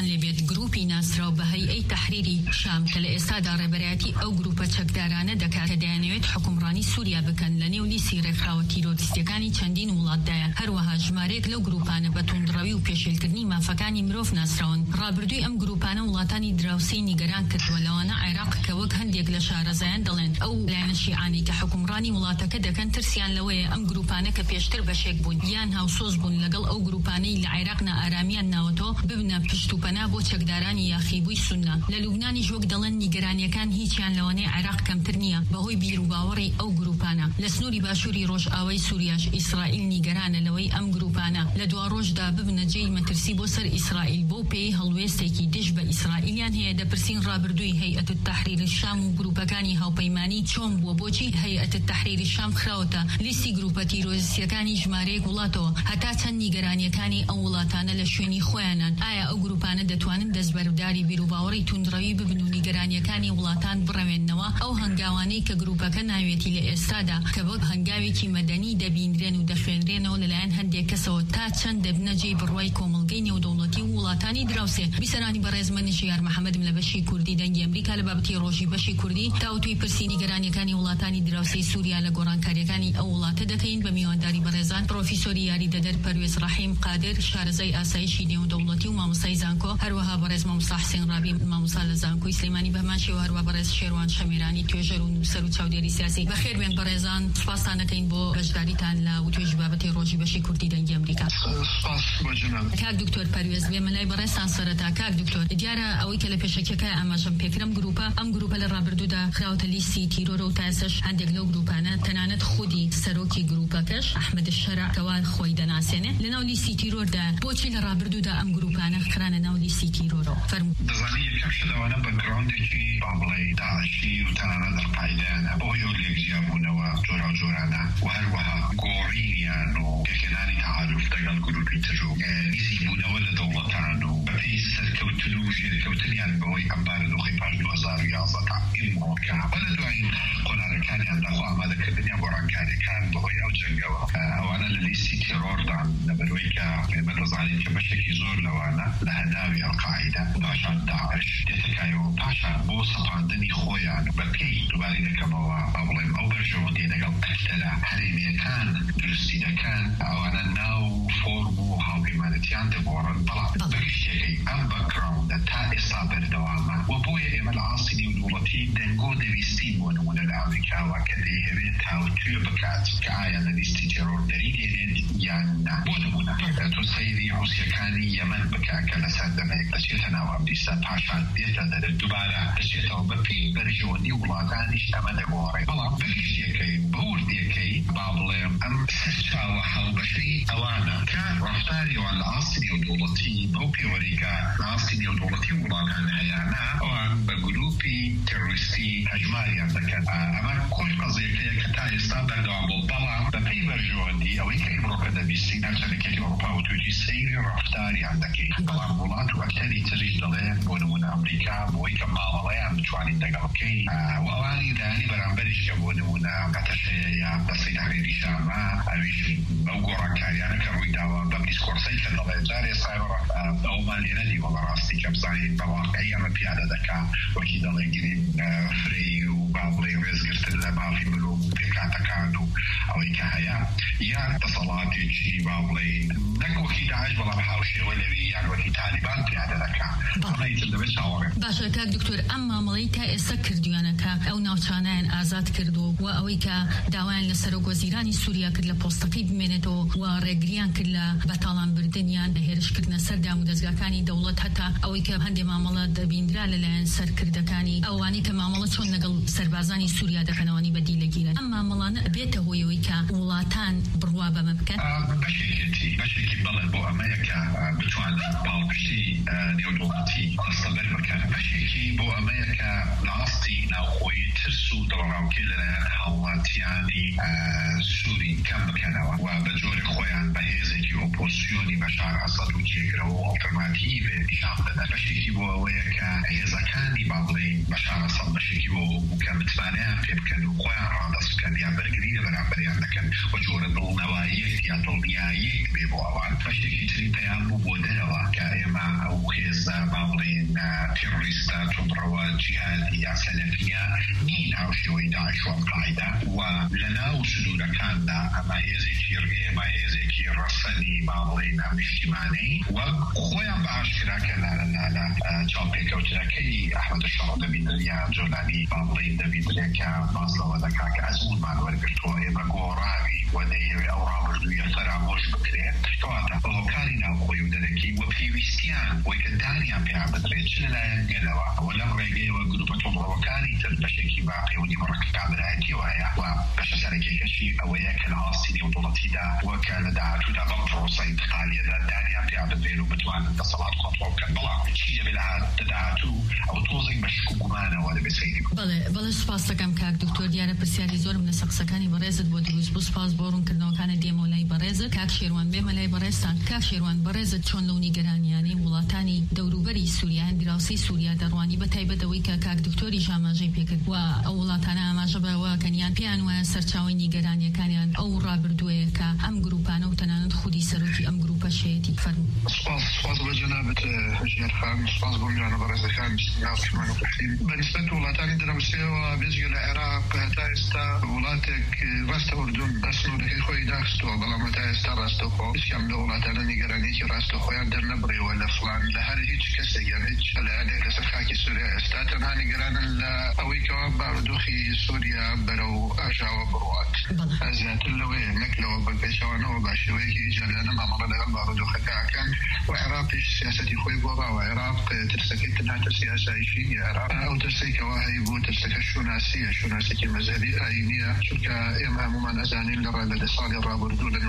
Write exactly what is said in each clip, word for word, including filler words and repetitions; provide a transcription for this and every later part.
خۆشتان لێبێت گروپی ناسراو بە هەیئەی تەحریری شام کە لە ئێستادا ڕێبەرایەتی ئەو گروپە چەکدارانە دەکات کە دەیانەوێت حکومڕانی سووریا بکەن لە نێو لیستی ڕێکخراوە تیرۆریستیەکانی چەندین وڵاتدایە. هەروەها ژمارەیەک لەو گروپانە بە توندڕەوی و پێشێلکردنی مافەکانی مرۆڤ ناسراون. ڕابردووی ئەم گروپانە وڵاتانی دراوسەی نیگەران کردووە لەوانە عێراق کە وەک هەندێک لە شارەزایان دەڵێن ئەو لایەنە شیعانی کە حکومڕانی وڵاتەکە دەکەن ترسیان لەوەیە ئەم گروپانە کە پێشتر بەشێک بوون یان هاوسۆز بوون لەگەڵ ئەو گروپانەی لە عێراق نائارامیان ناوەتەوە ببنە پشت و پەنا بۆ چەکدارانی یاخیبووی سونە. لە لوبنانی ژوەک دەڵێن نیگەرانیەکان هیچیان لەوانەی عێراق کەمتر نییە بەهۆی بیر و باوەڕی ئەو گروپانە. لە سنووری باشووری ڕۆژئاوای سووریاش ئیسرائیل نیگەرانە لەوەی ئەم گروپانە لە دوا ڕۆژدا ببنە جێی مەترسی بۆ سەر ئیسرائیل بۆ پێی هەڵوێستێکی دژ بە ئیسرائیلیان هەیە. دەپرسین ڕابردووی هەیئەت التەحریر الشام و گروپەکانی هاوپەیمانی چۆن بووە، بۆچی هەیئەت التەحریر الشام خراوەتە لیستی گروپە تیرۆریستیەکانی ژمارەیەک وڵاتەوە هەتا چەند نیگەرانیەکانی ئەو وڵاتانە لە شوێنی خۆیانان. ئایا ئەو گروپانە دەتوانن دەستبەرداری بیر و باوەڕی توندڕەوی ببن و نیگەرانیەکانی وڵاتان بڕەوێننەوە؟ ئەو هەنگاوانەی کە گروپەکە ناوێتی لە ئێستادا کە بەک هەنگاوێکی مەدەنی دەبینرێن و دەخوێنرێنەوە لەلایەن هەندێک کەسەوە تا چەند دەبنە جێی بڕوای کۆمەڵگەی نێودەوڵەتی و وڵاتانی دراوسێ. بیسەرانی بەڕێزمە نژیار محەممەدم لە بەشی کوردی دەنگی ئەمریکا لە بابەتی ڕۆژی بەشی کوردی تاوتوی پرسی نیگەرانیەکانی وڵاتانی دراوسەی سووریا لە گۆڕانکاریەکانی ئەو وڵاتە دەکەین بە میوانداری بەڕێزان پرۆفیسۆری یاریدەدەر پەروێز ڕەحیم قادر شارەزای ئاسایشی نێودەوڵەتی و مامۆستای زانکۆ، هەروەها بەڕێز مامۆستا حسێن ڕابی مامۆستا لە زانکۆی سلێمانی بەهمانشی و هەروە بەڕێز شێروان شەمیرانی توێژەر و نووسەر و چاودێری سیاسی. بەخێر بێن بەڕێزان، سوپاستان دەکەین بۆ بەشداریتان لە وتوێژی بابەتی ڕۆژی بەشی کوردی دەنگی ئەمریکا. کاک دکتۆر پەروێز بێ مەلای بەڕێزتان سەرەتا. کاک دکتۆر، دیارە ئەوەی کە لە پێشەکەکە ئاماژەم پێکرم گروپە ئەم گروپە لە ڕابردوودا خراوەتە لیستی تیرۆرە و تاسەش هەندێک لەو گروپانە تەنانەت خودی سەرۆکی گروپەکەش ئەحمەد الشەرع کەوا خۆی دەناسێنێ لە ناو لیستی تیرۆردا. بۆچی لە ڕابردوودا ئەم گروپانە خرانە ناو لیستی تیرۆرە؟ فەرموو. دەزانی یەکەم شەدەوانە بەکگراوندێکی با بڵێ داعشی و تەنانەت ئەڵقاعیدایانە بۆ یۆ لێکجیابوونەوە جۆرا و جۆرانە و هەروەها گۆڕینیان و پێکهێنانی تەعارف لەگەڵ گروپی تر و نزیکبوونەوە لە دەوڵەتان و بەپێی سەرکەوتن و ژێرکەوتنیان بەهۆی ئەم بارودۆخی پاش دوو هەزار و یازدە تا ئیمڕۆکە و لە دوایین قۆناغەکانیان داخوا ئامادەکردنیان گۆڕانکاریەکان بەهۆی ئەو جەنگەوە ئەوانە لە لیستی تێرۆردان لەبەرەوەی کە ئێمە دەزانین کە بەشێکی زۆر لەوانە لە هەناوی ئەڵقاعیدە پاشان داعش دێتەکایەوە پاشان بۆ سەپاندنی خۆیان بەپێی دووباری دەکەمەوە با بڵێم ئەو بەرژەوەندی لەگەڵ ئەکتەرە هەرێمیەکان دروستی دەکەن ئەوانە ناو فۆرم و هاوپەیمانەتیان دەگۆڕن. بەڵام بەگشتێکی ئەم بەکگراوندە تا ئێستا بەردەوامە و بۆیە ئێمە لە ئاستی نێودووڵەتی دەنگۆ دەویستین بۆ نمونە لە ئەمریکاوە کە دەیەوێت تاوتوێ بکات کە ئایا لە لیستی تێرۆر دەریدێنێت یان نا. بۆ نمونە تۆ سەیری حوسیەکانی یەمەن بکە کە لە سەردەمەیەک دەچێتە ناو ئەم لیستە پاشان دێتە دەرە دووبارە دەچێتەوە بەپێی بەرژەوەندی وڵاتانیش ئەمە دەگۆڕێ. بەڵام بەگشتەکەی بەوردیەکەی با بڵێم ئەم سەرچاوە هەڵبەشەی ئەوانە کە ڕەفتاری ئەوان لە ئاستی نێودووڵەتی بەو پێوەریکە لە ئاستی نێودووڵەتی وڵاتان هەیەە ئەوان بە گروپی تێڕۆریستی هەژماریان دەکەن. ئەمە کۆی قەزیەکەیە کە تا ئێستا بەردەوام بوو. بەڵام بەپێی بەرژەوەندی ئەوەی کە ئیمڕۆکە دەبیستی ناچەندێکی ئەوروپا و توێژی سەیری ڕەفتاریان دەکەین. بەڵام وڵات و ئەکتەری تریش دەڵێن بۆ نمونە ئەمریکا بۆی کە ماوەڵەیان بتوانین دەگەڵ بکەین و ئەوانی دایانی بەرامبەریش کە بۆ نمونە قەتەشەیە یا دەستەی تەحریری شامە ئەویش بەو گۆڕانکاریانە کە ڕووی داوە بە دیسکۆرسەی کە دەڵێ جارێ سایبڕ ئەومان لێ نەدی وەڵە ڕاستی کە بزانین بە واقعی ئەمە پیادە دەکا وەکی دەڵێ گرین فری و با بڵێ ڕێزگرتن لە مافی مرۆڤ و پێکاتەکان و ئەوەی کە هەیە یان دەسەڵاتێکی با بڵێ نەکۆکی داعش بەڵام هاوشێوە لەوی یان وەکی تالیبان پیادە دەکا. باشە کاک دکتۆر، ئەم مامەڵەی تا ئێستا کردویانەکە ئەو ناوچانایان ئازاد کردو و ئەوەی کە داوایان لە سەرۆکوەزیرانی سووریا کرد لە پۆستەکەی بمێنێتەوە و ڕێگریان کرد لە بەتاڵان بردنیان لە هێرشکردنە سەر دام و دەستگاکانی دەوڵەت هەتا ئەوەی کە هەندێک مامەڵە دەبیندرا لەلایەن سەرکردەکانی ئەوانی کە مامەڵە چۆن لەگەڵ سەربازانی سووریا دەکەنەوەنی بەدیلەگیرن. ئەم مامەڵانە بێتە هۆیەوەی کە وڵاتان بڕوا بەمە بکەن. بەشێکی بەشێکی بەڵێ بۆ ئەمەیە کە بتوانن پاڵپشتی نێودووڵەتی دەستەبەر بکەن. بەشێکی بۆ ئەمەیە کە لە ئاستی ناوخۆیی ترس و دڵڕاوکەی لەلایەن هاوڵاتیانی سووری کەم بکەنەوە و بە جۆری خۆیان بە هێزێکی و پۆزیسیۆنی بەشار ئەسەد و جێگرەوە و ئەڵتەرناتیڤێ نیشان بدەن بەشێکی بۆ ئەوەیە کە هێزەکانی با بڵێن بەشار ئەسەد بەشێکی بۆ بوو کە متمانەیان پێ بکەن و خۆیان ڕادەست بکەن یان بەرگری لە بەرامبەریان دەکەن بە جۆرە دڵنەواییەک یان دڵنیاییەک بێ بۆ ئەوان بەشێکی تری پێیان بوو بۆ دەرەوە کە ئێمە ئەو هێزە با بڵێن تێڕۆریستە تۆمڕەوە جیهادی یا سەلەفیە نین ئەو شێوەی داعش و ئەڵقاعیدە و لەناو سنوورەکاندا ئەمە هێزێکی ئێمە هێزێکی ڕەسەنی با بڵێن نیشتیمانەی و خۆیان بە ئاشکرا کە لە چاوپێکەوتنەکەی ئەحمەد شەڕە دەبینن یا جۆلانی با بڵێن دەبینرێت کە باس لەوە دەکا کە ئەزمونمان وەرگرتووە ئێمە گۆڕاوی و دەیەوێ ئەو ڕابردوویە فەرامۆش بکرێت کەواتە هۆکاری ناوخۆی و دەرەکی و پێویستیان بۆی کە دانیان پێیان بدرێت چ لەلایەن گەلەوە و لەم ڕێگەیەوە گروپە تۆمڕەوەکانی تر بەشێکی باقیونی بڕکابرایەتی وایە و بەشە سەرەکیەکەشی ئەوەیە کە لە هەڵستی نێودوڵەتیدا وەکە لە داهاتوودا بەم پرۆسەی انتقالیەدا دانیان پێیان بدرێن و بتوانن دەسەڵات کۆنتڕۆڵ بکەن بەڵام چی دەبێ لە داهاتوو ئەو تۆزێک بە شک و گومانەوە دەبێ سەیری بکەن. بەڵێ بەڵێ سوپاس دەکەم کاک دکتۆر دیارە پرسیاری زۆرم لە سەقسەکانی بەڕێزت بۆ دروست بوو سوپاس بۆ ڕوونکردنەوەکانە دێمە لای بەڕێزت کاک شێروان بێمە لای بەڕێزتان کاک شێروان بەڕێزت چۆن لەو نیگەرانیانەی وڵاتانی دەوروبەری سووریان دراوسەی سووریا دەڕوانی بە تایبەتەوەی کە کاک دکتۆری ئاماژەی پێکرد و ئەو وڵاتانە ئاماژە بەوە کەنیان پێیان وایە سەرچاوی نیگەرانیەکانیان ئەو ڕابردووەیە کە ئەم گروپانە و تەنانەت خودی سەرۆکی ئەم گروپە شێتی فەرموو. سپاس سپاس بە جەنابەت ژیار خان سپاس بۆ میوانە بەڕێزەکان بسم بەنسبەت وڵاتانی دراوسەیەوە بێزگە لە عێراق هەتا ئێستا وڵاتێک ڕاستە ئوردون سنوورەکەی خۆی داخستەوە بەڵام هەتا ئێستا ڕاستەوخۆ هیچکام لە وڵاتانە نیگەرانیەکی ڕاستەخۆیان دەرنەبڕێەوە لە فڵان لە هەر هیچ کەسێک یان هیچ لایەنێک لەسەر خاکی سووریا ئێستا تەنها نیگەرانن لە ئەوەی کەوا بارودۆخی سووریا بەرەو ئاژاوە بڕوات زیاتر لەوەیە نەک لەوە بەپێچەوانەوە با شێوەیەکی جەریانە مامەڵە لەگەڵ بارودۆخەکەکەن و عێراقیش سیاسەتی خۆی گۆڕاوە عێراق ترسەکەی تەنها سیاساییشی عێراق ئەو ترسێکەوە هەیە بۆ ترسەکە شوناسیە شوناسێکی مەزهبی ئاینیە چونکە ئێمە هەمومان ئەزانین لە ڕابردە ساڵی ڕابردوو لە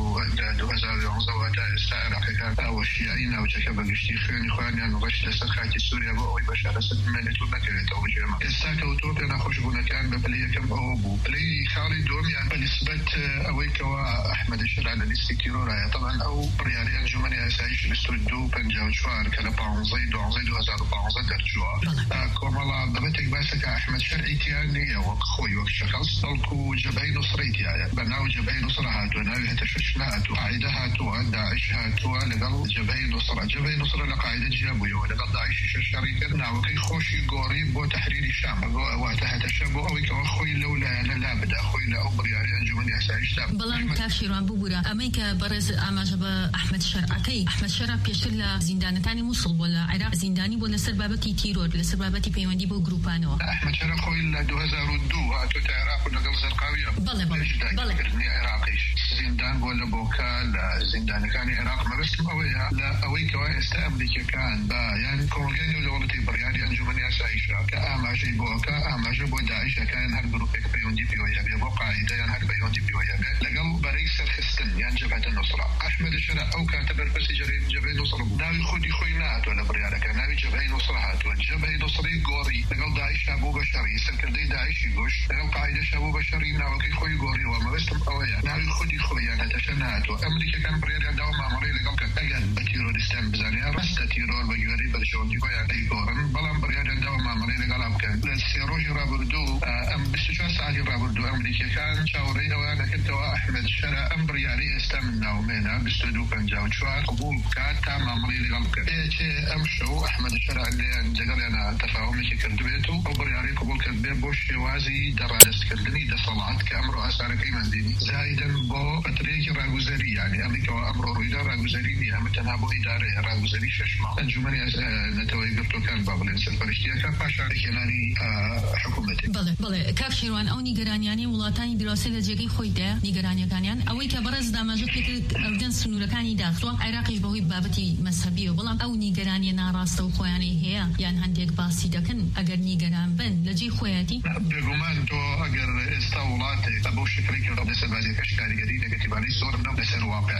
دوو هەزار و یانزە تا ئێستا عێراقیەکان ئەوە شیعی ناوچەکە بەگشتی خوێنی خۆیان ڕەش لەسەر خاکی سووریا بۆ ئەوەی بەشار ئەسەد بمێنێت و نەکەوێتەوە ژێمە ئێستا کەوتووە پێ نەخۆشبوونەکان بە پلەی یەکەم ئەوە بوو پلەی خاڵی دووەمیان بەنسبەت ئەوەی کەوا ئەحمەد شەرع لە لیستی تیرۆرایە طبعا ئەو بڕیاری ئەنجومەنی ئاساییش بیست و دوو پەنجا و چوار کە لە پانزەی دوانزەی دوو هەزار و پانزە دەرچووە کۆمەڵە بەبەتێک باسەکە ئەحمەد شەرعی تیان نییە وەک خۆی وەک شەخص بەڵکو جەبهەی نوسڕەی تایە بەناو جەبهەی نوسڕە هاتووە ناوی هەتە شەش نهاتوو قاعیدە هاتووە داعش هاتووە لەگەڵ جەبهەی نوسڕە جەبهەی نوسڕە لە قاعیدە جیا بوویەوە لەگەڵ داعشی شەش شەڕی کرد ناوەکەی خۆشی گۆڕی بۆ تەحریری شام واتە هەتەشە بۆ ئەوەی کەەوە خۆی لەو لایەنە لا بدا خۆی لە ئەو بڕیاری ئەنجومەنی ئاساییشدا بەڵام کاک شێروان ببوورە ئەمەی کە بەڕێز ئاماژە بە ئەحمەد شەرعەکەی ئەحمەد شەرع پێشتر لە زیندانەکانی مووسڵ بۆ لە عێراق زیندانی بۆ لەسەر بابەتی تیرۆر لەسەر بابەتی پەیوەندی بۆ گروپانەوە ئەحمەد شەرع خۆی لە دوو هەزار و دوو هاتووە تا عێراق و لەگەڵ زەرقاویە بەڵێ بەڵێ عێراقیش زیندان بۆ لە بۆکە لە زیندانەکانی عێراق مەبەستم ئەوەیە لە ئەوەی کەوا ئێستا ئەمریکەکان بە یان کۆمەلگای نێودەوڵەتی بڕیاری ئەنجومەنی ئاساییشە کە ئاماژەی بۆکە ئاماژە بۆ داعشەکان هەر گروپێک پەیوەندی پێوەی هەبێ بۆ قاعیدە یان هەر پەیوەندی پێوەی هەبێ لەگەڵ بەرەی سەرخستن یان جەبهەتە نوسڕە ئەحمەد شەرع ئەو کاتە بەرپرسی جەبهەی نوسڕە بوو ناوی خودی خۆی نهاتووە لە بڕیارەکە ناوی جەبهەی نوسڕە هاتووە جەبهەی نوسڕی گۆڕی لەگەڵ داعشا بوو بە شەڕی سەرکردەی داعشی گۆشت لەگەڵ قاعیدەشا بوو بە شەڕی ناوەکەی خۆی گۆڕیوە مەبەستم ئەوەیە ناوی خودی خۆیان هەتەشە نهاتووە ئەمریکەکان بڕیاریان داوە مامەڕەی لەگەڵ کە ئەگەر بە تیرۆریستان بزانیان ڕەستە تیرۆر بە گوێرەی بەرژەوەندی خۆیان ئەیگۆڕن بەڵام بڕیاریان داوە مامەڕەی لەگەڵا بکەن لە سێ ڕۆژی ڕابردوو ئەم بیست و چوار ساعتی ڕابردوو ئەمریکەکان چاوەڕێی ئەویان دەکردەوە ئەحمەد شەرع ئەم بڕیاری ئێستا من ناومێنە بیست و دوو پەنجا و چوار قبوڵ بکات تا مامەڕەی لەگەڵ بکەن ئێچێ ئەم شەو ئەحمەد شەرع لێیان لەگەڵیانە تەفاهومێکی کردبێت و ئەو بڕیاری قبوڵ کرد بێ بۆ شێوازی دەڕادەستکردنی دەسەڵات کە ئەمڕۆ ئاسارەکەی مندینی زایدەن بۆ فترەیەکی ڕاگوزەری یعنی ئەمریکەوە ئەمڕۆ ڕوویدا ڕاگوزەری نیە ئەمە تەنها بۆ ئیدارەیە ڕاگوزەری شەش ماڵ ئەنجومەنی نەتەوەی گرتوەکان با بڵێن سەرپەرشتیەکە پاشان هێنانی حکوومەتی بەڵێ بەڵێ کاک شێروان ئەو نیگەرانیانی وڵاتانی دراوسێ لە جێگەی خۆیدا نیگەرانیەکانیان ئەوەی کە بەڕێز داماژە پێکرد ئەودەن سنوورەکانی داخستووە عێراقیش بەهۆی بابەتی مەسەبیەوە بەڵام ئەو نیگەرانی ناڕاستە و خۆیانەی هەیە یان هەندێک باسی دەکەن ئەگەر نیگەران بن لە جێی خۆیەتی بێگومان تۆ ئەگەر ئێستا وڵاتێک بەو شکلی کە لەسەر بازیەکەش کاریگەری نەگەتیڤانەی زۆر نەم لەسەر واقع لە خوێن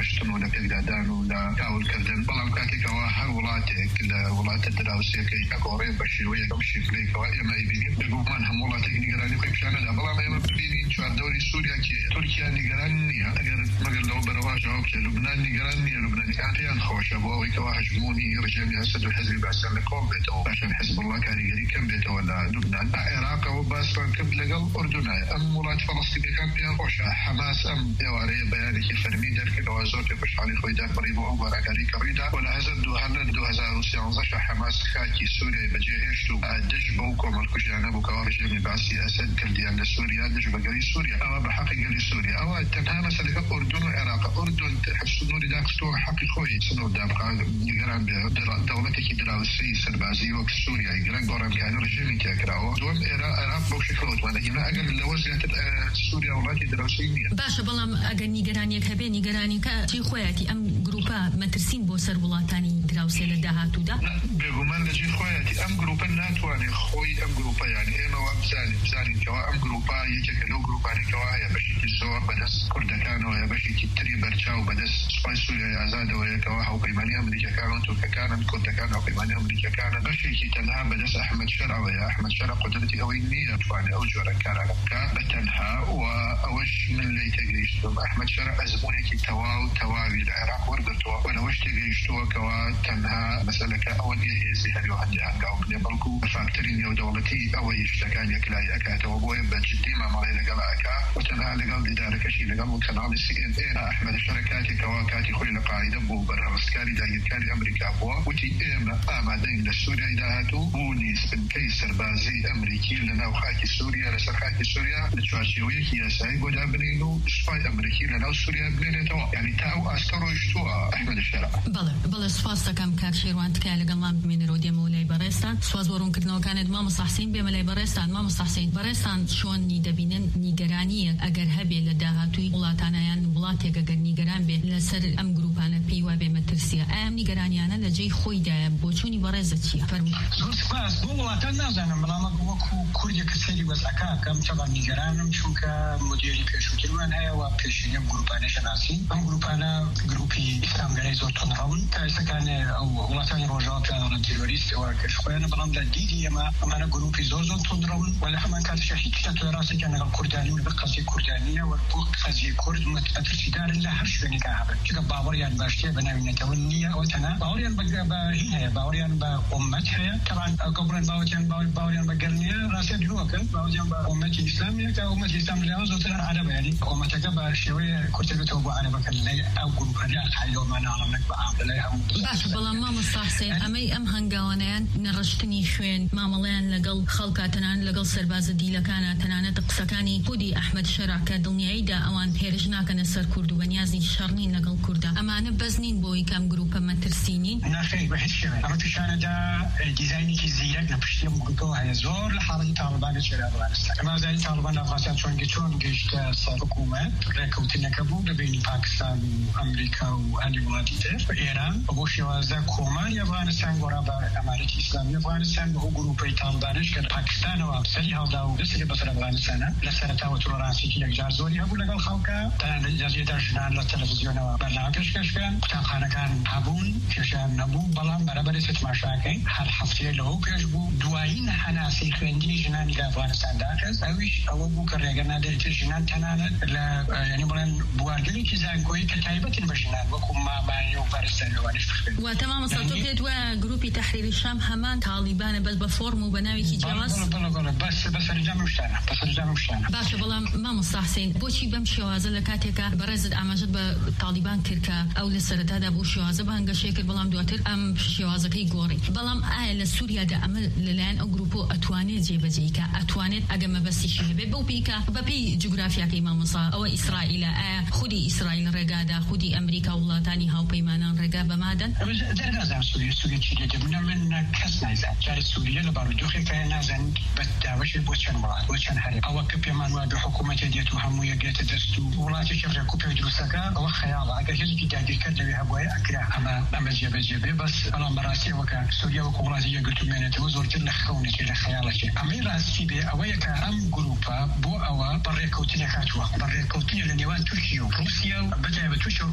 ڕۆشتن و لە پێکدادان و لە تاولکردن بەڵام کاتێکەوە هەر وڵاتێک لە وڵاتە دراوسەکەی ئەگۆڕێ بە شێوەیە ئەم شکلێکەوە ئێمە بینین بێگومان هەموو وڵاتێک نیگەرانی خۆی پیشانەدا بەڵام ئێمە ببینین چواردەوری سووریا کێ تورکیا نیگەران نییە ئەگەر مەگەر لەو بەرەوا ژاو بکە لوبنان نیگەران نییە لوبنانیەکان پێیان خۆشە بۆ ئەوەی کەوا هەژمۆنی ڕژێمی ئەسەد و حەزبی باسان لە کۆڵ بێتەوە پاشان حزب الله کاریگەری کەم بێتەوە لە لوبنان عێراقەوە باسان کرد لەگەڵ ئوردونایە ئەم وڵات فەڵەستینیەکان پێیان خۆشە حەماس ئەم ئێوارەیە بەیانێکی فەرمی دەرکردەوە زۆر پێ خوشحاڵی خۆی دەربڕی بۆ ئەو بەراگەری کەڕیدا و لە هەزار دو هەزار و سیانزە حەماس خاکی سووریای بەجێهێشت و دژ بەو کۆمەڵکوژیانە بوو کەوا ڕژێمی باسی ئەسەد کردیان لە سووریا دژ بەگەری سووریا ئەوە بە حەقی گەلی سووریا ئەوە تەنها مەسەلەکە ئوردون و عێراق ئوردون سنووری داخستەوە حەقی خۆی سنوور دابقا نیگەران بێ دەوڵەتێکی دراوسی سەربازی وەک سووریای گرنگ گۆڕانکاری ڕژێمی تێکراوە دووەم ئێرە عێراق بەو شکلەوە توانە ئێمە ئەگەر لەوە زیاتر سووریا وڵاتی دراوسی نییە باشە بەڵام ئەگەر نیگەرانیەک هەبێ نیگەرانیەکە چی خۆیەتی ئەم گروپە مەترسین بۆ سەر وڵاتانی دراوسێ لە داهاتوودا بێگومان لەجێ خۆیەتی ئەم گروپە ناتوانێت خۆی ئەم گروپە یانی ئێمەوە بزانین بزانین کەوا ئەم گروپە یەکێکە لەو گروپانێکەوە هەیە بەشێکی زۆر بەدەست کوردەکانەوە هەیە بەشێکی تری بەرچاو بەدەست سوپای سووریای ئازادەوەیەکەوە هاوپەیمانی ئەمریکەکانن تورکەکانن کوردەکان هاوپەیمانی ئەمریکەکانن بەشێکی تەنها بەدەست ئەحمەد شەرعەوەیە ئەحمەد شەرع قودرەتی ئەوەی نییە توانێت ئەو جۆرە کارانە بکە بەتەنها و ئەوەش من لێی تێگەیشتم ئەحمەد شەرع ئەزمونێکی تەواو تەواوی لە عێراق وەرگرتووە و لەوەش تێگەیشتووە کەوا تەنها مەسەلەکە ئەوە نییە هێزی هەریو هەندی هەنگاو بنێ بەڵکو فاکتەری نێودەوڵەتی ئەوەی شتەکان یەکلای ئەکاتەوە بۆیە بەجددی مامەڵەی لەگەڵ ئەکا و تەنها لەگەڵ دیدارەکەشی لەگەڵ کەناڵی سی ئێن ئێ ئەحمەد شەرع کاتێکەوە کاتی خۆی لە قاعدە بوو بەرهەڵستکاری داگیرکاری ئەمریکا بووە وتی ئێمە ئامادەین لە سووریای داهاتوو بوونی سپنکەی سەربازی ئەمریکی لە ناو خاکی سووریا لەسەر خاکی سووریا لە چوارچێوەیەکی یاسایی بۆ دابنین و سوپای ئەمریکی لە ناو سووریا بنێنێتەوە یعنی تا ئەو ئاستە ڕۆیشتووە ئەحمەد شەرع. بەڵێ بەڵێ سوپاس دەکەم کاک شێروان تکایە لەگەڵمان بمێنەرەوە دێمەوە لای بەڕێستان سواز بۆ ڕوونکردنەوەکانت مامۆستا حوسێن بێمە لای بەڕێستان مامۆستا حوسێن بەڕێستان چۆنی دەبینن نیگەرانیە ئەگەر هەبێ لە داهاتووی وڵاتانیان وڵاتێک ئەگەر نیگەران بێ لەسەر ئەم گروپانە پێی وابێ مەترسیە ئایا ئەم نیگەرانیانە لە جێی خۆیدایە بۆ چوونی بەڕێزە چییە فەرموو. زۆر سپاس بۆ وڵاتان نازانم بەڵام وەکو کوردێکە سەیری وەزعەکە کەم تەبان نیگەرانم چونکە مدیری پێشووترمان هەیە و پێشینە ئەم گروپانە شەناسی ئەم گروپانە گروپی ئیسلامگەرەی زۆر تۆنڕەون کە ئێستاکانێ ئەو وڵاتانی ڕۆژاوا پیانەڵەن تێرۆریستەوە کەشخۆیانە بەڵام لە دیدی ئێمە ئەمانە گروپی زۆر زۆر تۆنڕەون و لە هەمان کاتیشە هیچ تۆ ڕاستێکیان لەگەڵ کوردانی و لەگەڵ قەزی کوردانیە و بۆ قەزی کورد مەترسیدارن لە هەر شوێنێکا هەبن چونکە باوەڕیان باشترە بەناوینەتەوە نییە ئەوە تەنها باوەڕیان بە هین هەیە باوەڕیان بە ئومەت هەیە تەبان گەڵبڕێن باوەتیان باوەڕیان بە گەرنیە ڕاستیان درۆکە باوەڕیان بە ئومەتی ئیسلامیە کە ئومەتی ئیسلام لەوە زۆرتر عەرەبە یعنی ئومەتەکە بە شێوەیە کورتەبێتەوە بۆ عەرەبەکە لەلای ئەو گروپەنە ئەقایدەوە ناڵەمەک بە عام لەلای هەموو باشە بەڵام مامۆستا حوسێن ئەمەی ئەم هەنگاوانەیان نەڕشتنی خوێن مامەڵەیان لەگەڵ خەڵکا تەنان لەگەڵ سەربازە دیلەکانە تەنانەت قسەکانی خودی ئەحمەد شەرع کە دڵنیاییدا ئەوان هێرش ناکەنە سەر کورد و بەنیازی شەڕنین لەگەڵ کووردا ئەمانە بەزنین بۆی کەم گروپە مەترسینین ناخێر بە هیچ شێوە ئەمە پیشانەدا دیزاینێکی زیرەک لە پشتی ئەم گروپەوە هەیە زۆر لە حاڵەتی تاڵیبانە چێرا ئەفغانستان ئەمە زانی تاڵیبان ئەفغانستان چۆن چۆن گەیشتە سەر حکوومەت ڕێکەوتنەکە بوو لە بینی پاکستان و ئەمریکا و هەندی وڵاتی تر بە ئێران بۆ شێوازە کۆماری ئەفغانستان گۆڕا بە ئەمارەتی ئیسلامی ئەفغانستان بە ئەو گروپەی تاڵیبانش کە پاکستانەوە سەری هەڵدا و دەستی بەسەر ئەفغانستانە لە سەرەتاوە تۆلۆرانسێکی یەکجار زۆری هەبوو لەگەڵ خەڵکە تەنانەت ئیجازەیەدا ژنان لە تەلەڤیزیۆنەوە بەرنامە پێشکەشکەن قوتابخانەکان هەبوون کێشیان نەبوو بەڵام بەرەبەر تماشاکەین هەر هەفتەیە لەوە پێش بوو دوایین هەناسەی خوێندنی ژنانی لە ئەفغانستان داکەس ئەویش ئەوە بوو کە ڕێگە نادێتە ژنان تەنانەت لە یعنی بڵێن بواردنێکی زانکۆیی کە تایبەتن بە ژنان وەکو مامانی و بەرزتەوەوانش بخوێن واتە مامۆستا تۆ پێت وایە گروپی تەحریری شام هەمان تاڵیبانە بەس بە فۆرم و بە ناوێکی جیاواز بەس بەسەرنجام شتانە بەسەرنجام شتانە باشە بەڵام مامۆستا حوسێن بۆچی بەم شێوازە لە کاتێکە بەڕێزت ئاماژەت بە تاڵیبان کرد کە ئەو لە سەرەتادا بۆ شێوازە بانگەشەیە کرد بەڵام دواتر ئەم شێوازەکەی گۆڕی بەڵام ئایا لە سووریادا ئەمە لەلایەن ئەو گروپۆ ئەتوانێت جێبەجێیکە ئەتوانێت ئەگە مەبەستیشی هەبێت بەو پێیکە بەپێی جوگرافیاکەی مامۆستا ئەوە ئیسرائیلە ئایا خودی ئیسرائیل ڕێگادا خودی ئەمریکا و وڵاتانی هاوپەیمانان ڕێگا بەمادەن دەرنازان سووریە سووریە چی دێتە منە من کەس نایزان جارە سووریە لە باڕوودۆخێکە نازان بە داوەشێ بۆ چەند وڵات بۆ چەند هەرێ ئەوە کە پێمان وایە بە حکوومەتێ دێت و هەموو یەکێتە دەست و وڵاتێکی ڕێکوپێک دروستەکە ئەوە خەیاڵە ئەگەر هێزێکی داگیرکرد لەوێ هەبوایە ئەکرا ئەمە ئەمە جێبەجێ بێ بەس بەڵام بەڕاستی ئەوەکە سووریا وەکو وڵاتی یەکگرتوومێنێتەوە زۆرتر لە خەونێکی لە خەیاڵەکێ ئەمەی ڕاستی بێ ئەوەیە کە ئەم گروپە بۆ ئەوە بەڕێکەوتنێک هاتووە بەڕێکەوتنی لە نێوان تورکیا و رووسیا و بەتایبەت تورکیا و رووسیا و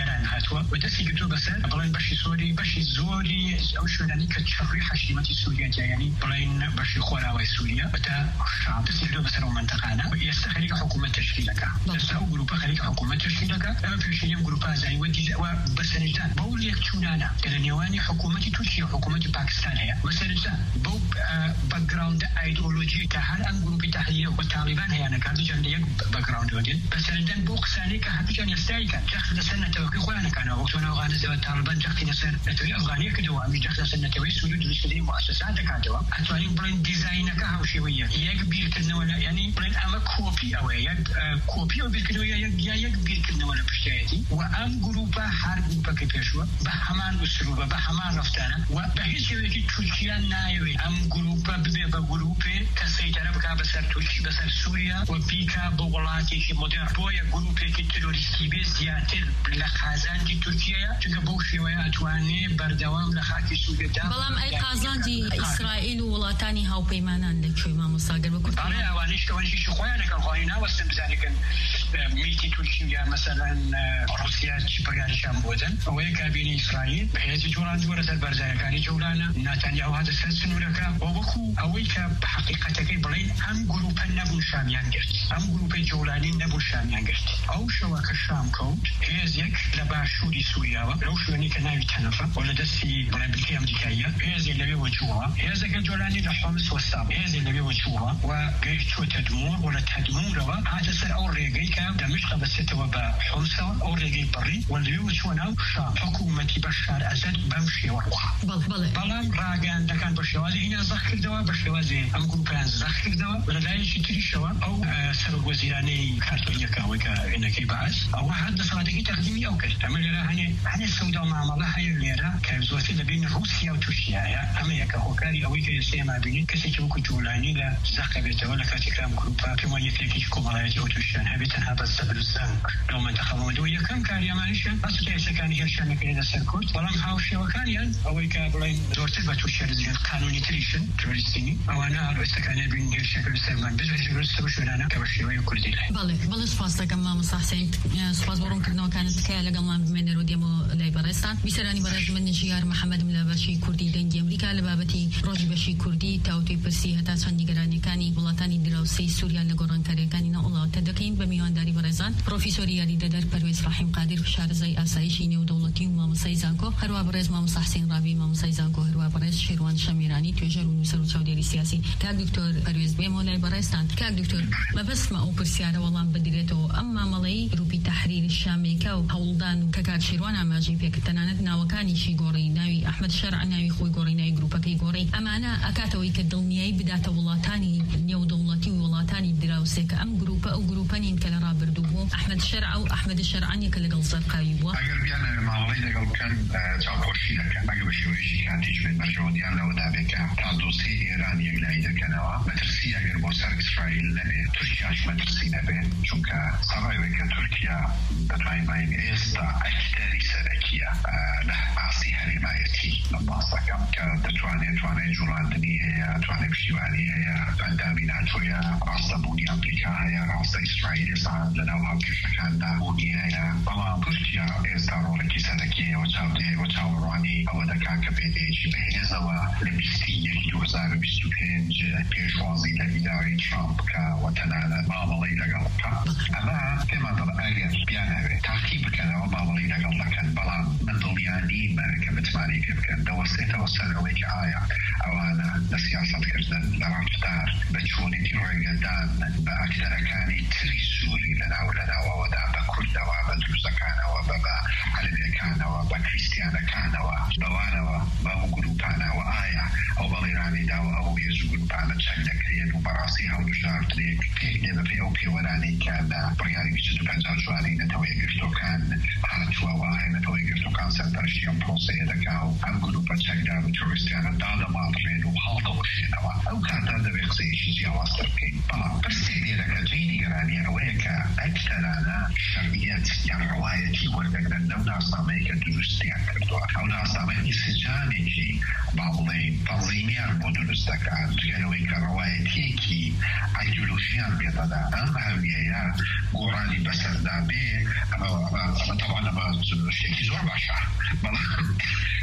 إيران هاتوا ودسي قلتوا بس بلين بشي سوري بشي زوري أو شلوني كتشري حشيمة سوريا يعني بلين بشي خوراوي سوريا بتا الشعب دسي قلتوا بس منطقانا يستخلق حكومة تشكيلك يستخلق جروبا خليك حكومة تشكيلك أما في شيء جروبا زي ودي وبس نجدان بقول لك شونانا كلنيواني حكومة تركيا حكومة باكستان هي بس نجدان بو باك جراوند ايديولوجي تاعها ان جروب تحليل والطالبان هي انا كانت جنديه باك جراوند ودين بس نجدان بو قساني كحد كان يستايك جاخذ سنه توكي خونا كانوا وقتنا وغانا زي الطالبان جاخذ سنه توي افغانيه كدوا مش جاخذ سنه توي سودان المسلمين مؤسسات كاتوا اتواني برين ديزاين كها شويه يكبير كنا ولا يعني برين اما كوبي او يا كوبي او بكنو يا يا يكبير كنا ولا بشتيتي وام جروبا حرب بكيشوا بحمان اسلوبا بحمان رفتانا وبهيش يجي تركيا نايوي ام جروبا ببيبا جروبي كسيطره بك بسر تركيا بسر سوريا وبيكا بولاتي كي مودرن بويا جروبي كي تروریستی به زیاتر لخازان دی ترکیه چون بوشی و اتوانی بردوام لخاکی سوریه دام. بلام ای قازان دی اسرائیل و ولاتانی هاو پیمانان لکوی ما مصاگر بکرد. آره اوانیش که وانیش خویانه که خوینا وستن بزنکن میتی ترکیه مثلا روسیه چی بگارشان بودن. اوه کابینی اسرائیل به هیچ جولان جورت البرزای کاری جولانا نتانیاهو هذا سلسله نورکا و بکو اوه که حقیقتا که بلین هم گروپ نبود شامیان گرد. هم گروپ جولانی نبود شامیان گرد. او شو كشام كود هيزيك لباشوري سوريا لو شوني كناوي تنفا ولا دسي بالامريكيه امريكيه هيزي اللي بيوجهوها هيزي كجولاني لحمص والصاب هيزي اللي بيوجهوها وقيتو تدمور ولا تدمور هذا سر او ريغي كان دمشق بس توبا حمص او ريغي بري واللي بيوجهونا شام حكومه بشار اسد بمشي وروح بل بل بلام راغان دكان بشوازي هنا زخر دوا بشوازي ام جروبان زخر دوا ولا لا شي تري شوا او سر وزيراني كارتونيا كاوكا انك بعث او حد صادقي تقديمي او كذا عمل لها هني هني السوداء معاملة هاي الليرة كوزوتي بين روسيا وتركيا يا أمريكا هوكاري أو كيسي ما بين كسيكو كجولاني لا زقبته ولا كاتكام جروبا كما يفيك كومالايتي وتوشان هبتنها بس بالزان لو ما انتخبوا مدوية كم كان يا مانشان بس كيسي كان يرشان كذا سركوت ولم هاوشي وكان أو كابلين دورتي بتوشان زين قانوني تريشن تريستيني أو أنا على استكاني بين يرشان كل سرمان بس بجلس تبشرنا كبشي ويكردي له بالله بالله سپاس كم مصاحسين سپاس بورم كردنا كانت كاله قلنا بمن روديمو ليبرستان بيسراني برز من نشيار محمد ملابشي كردي دنجي امريكا لبابتي روج بشي كردي تاوتي برسي هتا سندي گراني كاني ولاتاني دراوسي سوريا لگوران كاري كاني نا الله تدقين بميوان داري برزان بروفيسور ياري ددر پرويز رحيم قادر فشار زي اسايشي نيو دولتي وما مسايزانكو هروا برز ما مصحسين رابي ما مسايزانكو هروا برز شيروان شميراني توجر ونسرو تشاوديري سياسي كاك دكتور پرويز بيمو ليبرستان كاك دكتور ما بس ما او برسياره والله بدريتو اما ملي روبي تحرير الشامي كاو هولدان كاكات شيروان اماجي بيك تنانتنا وكاني شي غوري ناوي احمد شرع ناوي خوي غوري ناوي جروبا كي غوري اما انا اكاتوي كدلنياي بدات ولاتاني نيو دولتي ولاتاني دراوسك ام جروبا او جروباني كلا رابردو احمد شرع او احمد الشرعاني كلا قلصر قايبوا اگر بيانا معاملي دقل كان تاوكوشي لك اگر بشويشي كان تيج من مرجون ديان لو دابك تادوسي ايران يقلاي دكنوا مترسي اگر بوسر اسرائيل نبي تركياش مترسي نبي چونك صراحة تركيا بتوين باين إستا أكتر سركيا له عصي حمايتي لما صكم كتواني تواني جولاندني هي تواني بشيواني هي عندنا تويا راسبوني أمريكا هي راس إسرائيل صار لنا وهاكش كان بوني هي طبعا تركيا إستا رولكي سركيا وتاودي وتاوراني أو دكا كبيدي جبهزا ولبستي يوزار بستوبينج بيشوازي لإداري ترامب كوتنالا معاملي لغلقا أما كما ضرأي بيانا تحقيب كان ومعاملي لغلقا بلان من ضمياني ما كبتماني كيف دوستي توصل عليك آية أو أنا لسياسة كردن لرفتار بتشوني دي رجدان بأكثر كاني تريسوري لنا ولنا وودا بكرد وبدرز كان وبابا علمي كان وبكريستيان كان وبوانا وبمقلوبانا وآية أو بليراني داو أو يزوج بانا تشلك هي وبراسيها ونشارت ليك كيف في أوكي ولاني كان برياري بيجتو بنزال جواني نتوي قرتو كان حالتوا وآية نتوي قرتو كان سنترشيان بروسي دكاو أم قلوبا تشلك بتورستيان دادا ماطرين وحالتا وشينوا أو كان دادا بيقصي شيء واستركين بلا بس تقدي لك جيني قراني أويك أكثر أنا شرعيات يعني روايتي وردقنا لو ناس عميك درستيان كردوا أو ناس عميك سجاني كي بعضين تنظيميان بدرستكان تقالويك روايتي كي ايديولوجيان بيضادا أما هوية قراني بسر دابي أما طبعا أما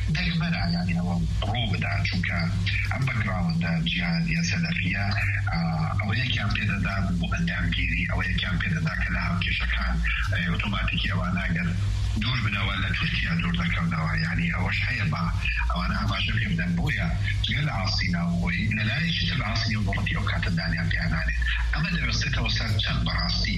دەگمەرە یعنی ئەوە ڕوو بدا چونکە ئەم بەگراوندە جیهادیە سەلەفیە ئەوە یەکیان پێدەدا بۆ ئەندامگیری ئەوە یەکیان پێدەدا کە لە هاوکێشەکان ئۆتۆماتیکی ئەوانە ئەگەر دوور بنەوە لە تورکیا دوور دەکەونەوە یعنی ئەوەش هەیە بە ئەوانە ئاماژە پێ بدەن بۆیە جگە لە ئاستی ناوخۆی لەلایەکی تر ئاستی و وڵەتی ئەو کاتە دانیان پێیانانێت ئەمە دەبەستێتەوە سەر چەند بەڕاستی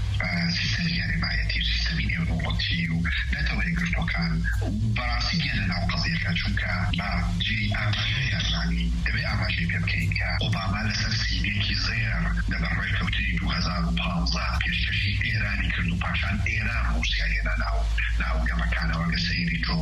سیستەمی یاریمایەتی سیستەمی نێودوڵەتی و نەتەوەی گرتوەکان بەڕاستی گەنە ناو قەزیەکە چونکە بە جێی ئاماژەیە یعنی دەبێت ئاماژەی پێ بکەین کە ئۆباما لەسەر سینێکی زێر لەبەر ڕێکەوتنی دوو هەزار و پانزە پێشکەشی ئێرانی کرد و پاشان ئێران رووسیا هێنا ناو ناو گەڕەکانەوە لە سەیری تۆ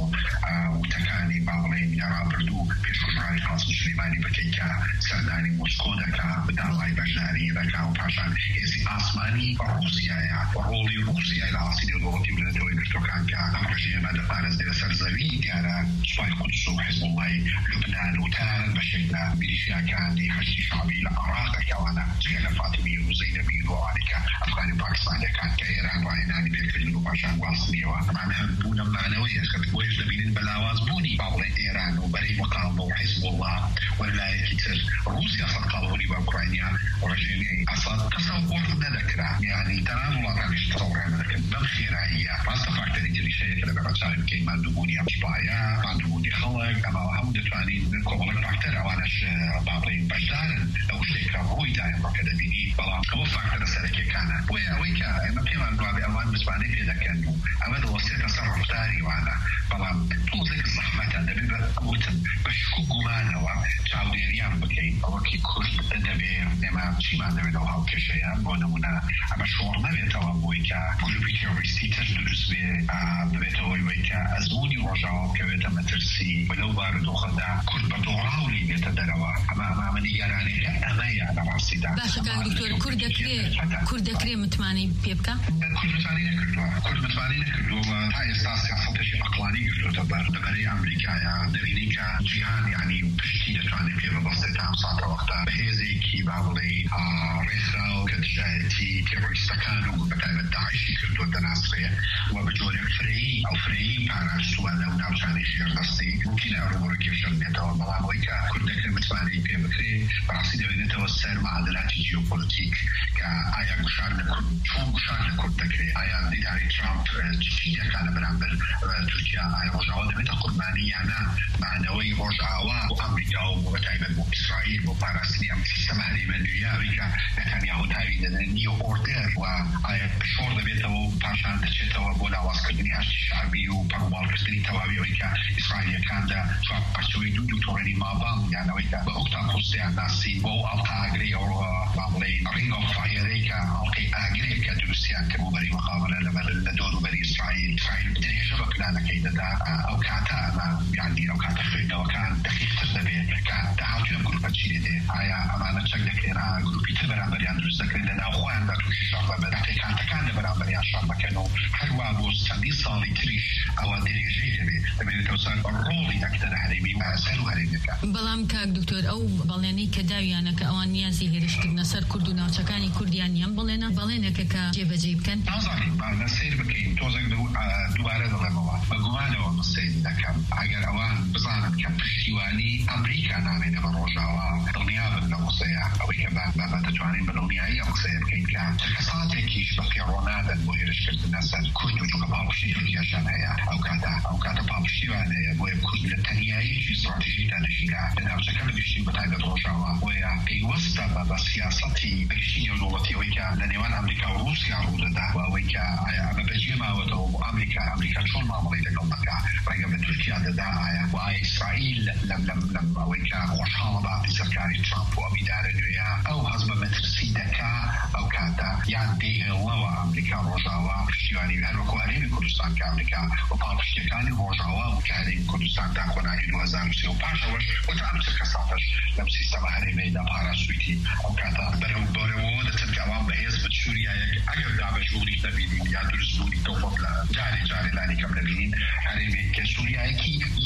وتەکانی باڵێن ڕابردوو پێشکوژڕانی قاسم سلەیمانی بکەین کە سەردانی مۆسکۆ دەکا بداوای بەشداری دەکا و پاشان هێزی ئاسمانی رووسیایە ڕۆڵی رووسیای لە ئاستی نێودوڵەتی و لەنەوەی گرتوەکان کە ئەم ڕژێمە دەپارێزێ لەسەر زەوی دیارە سوپای قودس و حیزب اللهی لوبنان و تان بەشێک لە میلیشیاکانی هەشتی شعبی لە عێراق ئەوانە جگە لە فاتمی و زەینەبی و ئەوانەی کە ئەفغانی و پاکستانیەکان کە ئێران ڕاهێنانی پێکردن و پاشان گواستنیەوە ئەمان هەم بوونە مانەوەیە کە بۆیش دەبینن بە لاوازبوونی با بڵێن ئێران و بەرەی مقاومە و حیزب الله وەلایەکی تر رووسیا سەرقاڵەوەری بە ئوکراینیا ڕژێمی ئەساد تەسەووڕ نەدەکرا یعنی تەنان وڵاتانیش تەسەووڕیان نەدەکرد بەم خێراییە ڕاستە فاکتەری دیریشەیە کە لەبەر ڕەچاوی بکەین ماندووبوونی ئەم شپایە ماندووبوونی خەڵک ئەماوە هەموو دەتوانین کۆمەڵک فاکتەر ئەوانەش با بڵێن بەشدارن لەو شتێکە ڕووی دایم ڕۆکە دەبینی بەڵام ئەوە فاکتەرە سەرەکیەکانە بۆیە ئەوەی کە ئێمە پێمان وابێ ئەوان بزوانەی پێ دەکەن و ئەمە دەوەستێتە سەر ڕفتاری وانە بەڵام تۆزێک زەحمەتە دەبێت بە ئەوتن بە شک و گومانەوە چاودێریان بکەین ئەوەکی کورد دەبێت ئێمە چیمان دەبێت ئەو هاوکێشەیە بۆ نمونە ئەمە شۆڕ نەبێتەوە بۆی کە گروپی تێڕۆریستی تر دروست بێ ببێتەوەی وەی کە ئەزموونی ڕۆژاوە بکەوێتە مەترسی بەلەو بارودۆخەدا کورد بە دۆڕاولی بێتە دەرەوە ئەمە ئەمە نیگەرانەیە ئەمەیە لە ڕاستیدا باشە کاک دکتۆر کورد دەکرێت کورد دەکرێت متمانەی پێ بکە کورد متمانی نەکردووە کورد متمانی نەکردووە تا ئێستا سیاسەتێکی عەقلانی گرتووەتە بەر لەبەرەی ئەمریکایە دەبینی کە جیهان یعنی پشتی دەتوانێت پێ ببەستێت ئەم ساتە وەختە بە هێزێکی با بڵێ ڕێکخراو کە دژایەتی تێڕۆریستەکان و بەتایبەت داعشی کردووە دەناسرێ و بە جۆرێک فرەیی ئەو فرەیی پاراستووە لەو ناوچانەی ژێردەستی ممکنە ڕوبەڕووی کێشە بێتەوە بەڵام ئەوەی کە کوردەکە متوانێت پێ بکرێت بەڕاستی دەبێتەوە سەر معادلاتی جیۆپۆلیتیک کە ئایا گوشار لە کورد چۆن گوشار لە کورد دەکرێت ئایا دیداری ترامپ چی دەکات لە بەرامبەر تورکیا ئایا ڕۆژاوا دەبێتە قوربانی یانە معنەوەی ڕۆژاوا بۆ ئەمریکا و بەتایبەت بۆ ئیسرائیل بۆ پاراستنی ئەم سیستەمە هەرێمە نوێیاوی کە نەتانیاهو تاوی دەدەن نیۆ ئۆردەر و ئایا شۆڕ دەبێتەوە و پاشان دەچێتەوە بۆ لاوازکردنی هەشتی شعبی و پەرۆماڵکردنی تەواویەوەی کە ئیسرائیلەکاندا چوار پەرچەوەی دوو دوتۆڕێنی مابام یانەوەی کە بە ئۆکتا پۆستیان ناسی بۆ ئەڵقا ئاگرەی ئەو با بڵێن ڕینگ ئۆف فایەرەی کە ئەڵقەی ئاگرەیە کە دروستیان کرد بۆ بەری مقابلە لە دۆروبەری ئیسرائیل ئیسرائیل درێژە بە پلانەکەی دەدا ئەو کاتە ئەمە یعنی ئەو کاتە خوێندنەوەکان دقیقتر دەبێت کە داهاتوی ئەم گروپە چی دێ ئایا ئەمانە چەک دەکرێن گروپی تر بەرامبەریان دروست دەکرێن لە ناوخۆیاندا تووشی شەڕ بە دەقیقاتەکان لە بەرامبەریان شەڕ بکەن و هەروە بۆ چەندی ساڵی تریش ئەوە درێژەی دەبێت دەبێتەوە سەر ڕۆڵی دەکتەرە هەرێمی سەر و هەرێمیەکە بەڵام کاک دکتۆر ئەو بەڵێنەی کە داویانە کە ئەوان نیازی هێرشکردنە سەر کورد و ناوچەکانی کوردیان نیان بڵێنە بەڵێنێکە کە جێبەجێ بکەن نازانین بانە سیر بکەین تۆزێک دووبارە دەڵێمەوە بە گومانەوە مستەید دەکەم ئەگەر ئەوان بزانن کە پشتیوانی ئەمریکا نامێنە بە ڕۆژاوە دڵنیا بن لە قسەیە ئەوەی کە بە دەتوانین بە دڵنیایی ئەم قسەیە بکەین کە کەساتێکیش بە پێڕۆ نادەن بۆ هێرشکردنە سەر کورد و چونکە پاڵپشتی تورکیاشان هەیە ئەو کاتە ئەو کاتە پاڵپشتیوان هەیە بۆیە کورد لە تەنیاییی استراتیژیکدا دەژیرا لە ناوچەکە لە گشتین بەتایبەت ڕۆژاوە بۆیە پێیوەستە بە سیاسەتی بەگشتی نێودوڵەتی ئەوەی کە لە نێوان ئەمریکا و رووسیا ڕوودەدا و ئەوەی کە ئایا ئەمە بەجێ ماوەتەوە بۆ ئەمریکا ئەمریکا چۆن مامەڵەی لەگەڵ دەکا ڕێگە بە تورکیا دەدا ئایا و ئایا ئیسرائیل لەم لەم لەم ئەوەی کە خۆشحاڵە بە سەرکاری ترامپ و ئەمیدارە نوێیە ئەو هەزمە مەترسی دەکا ئەو کاتە یان دێهێڵەوە ئەمریکا ڕۆژاوە پشتیوانی هەروەکو هەرێمی کوردستان کە ئەمریکا و پاڵپشتیەکانی ڕۆژاوە و کە هەرێمی کوردستاندا کۆناغی دوو هەزار و سێ و پاشەوەش وەتا ئەم چ کەساتەش لەم سیستەمە هەرێمەیدا پاراستوویتی ئەو کاتە بەرەو بەرەوە دەچن کە ئەوان بەهێز بە سووریایەک ئەگەر دابەشبوونی نەبینین یا دروستبوونی تەوفەق لە جارێ جارێ لانی کەم نەبینین هەرێمێک کە سووریایەکی یەک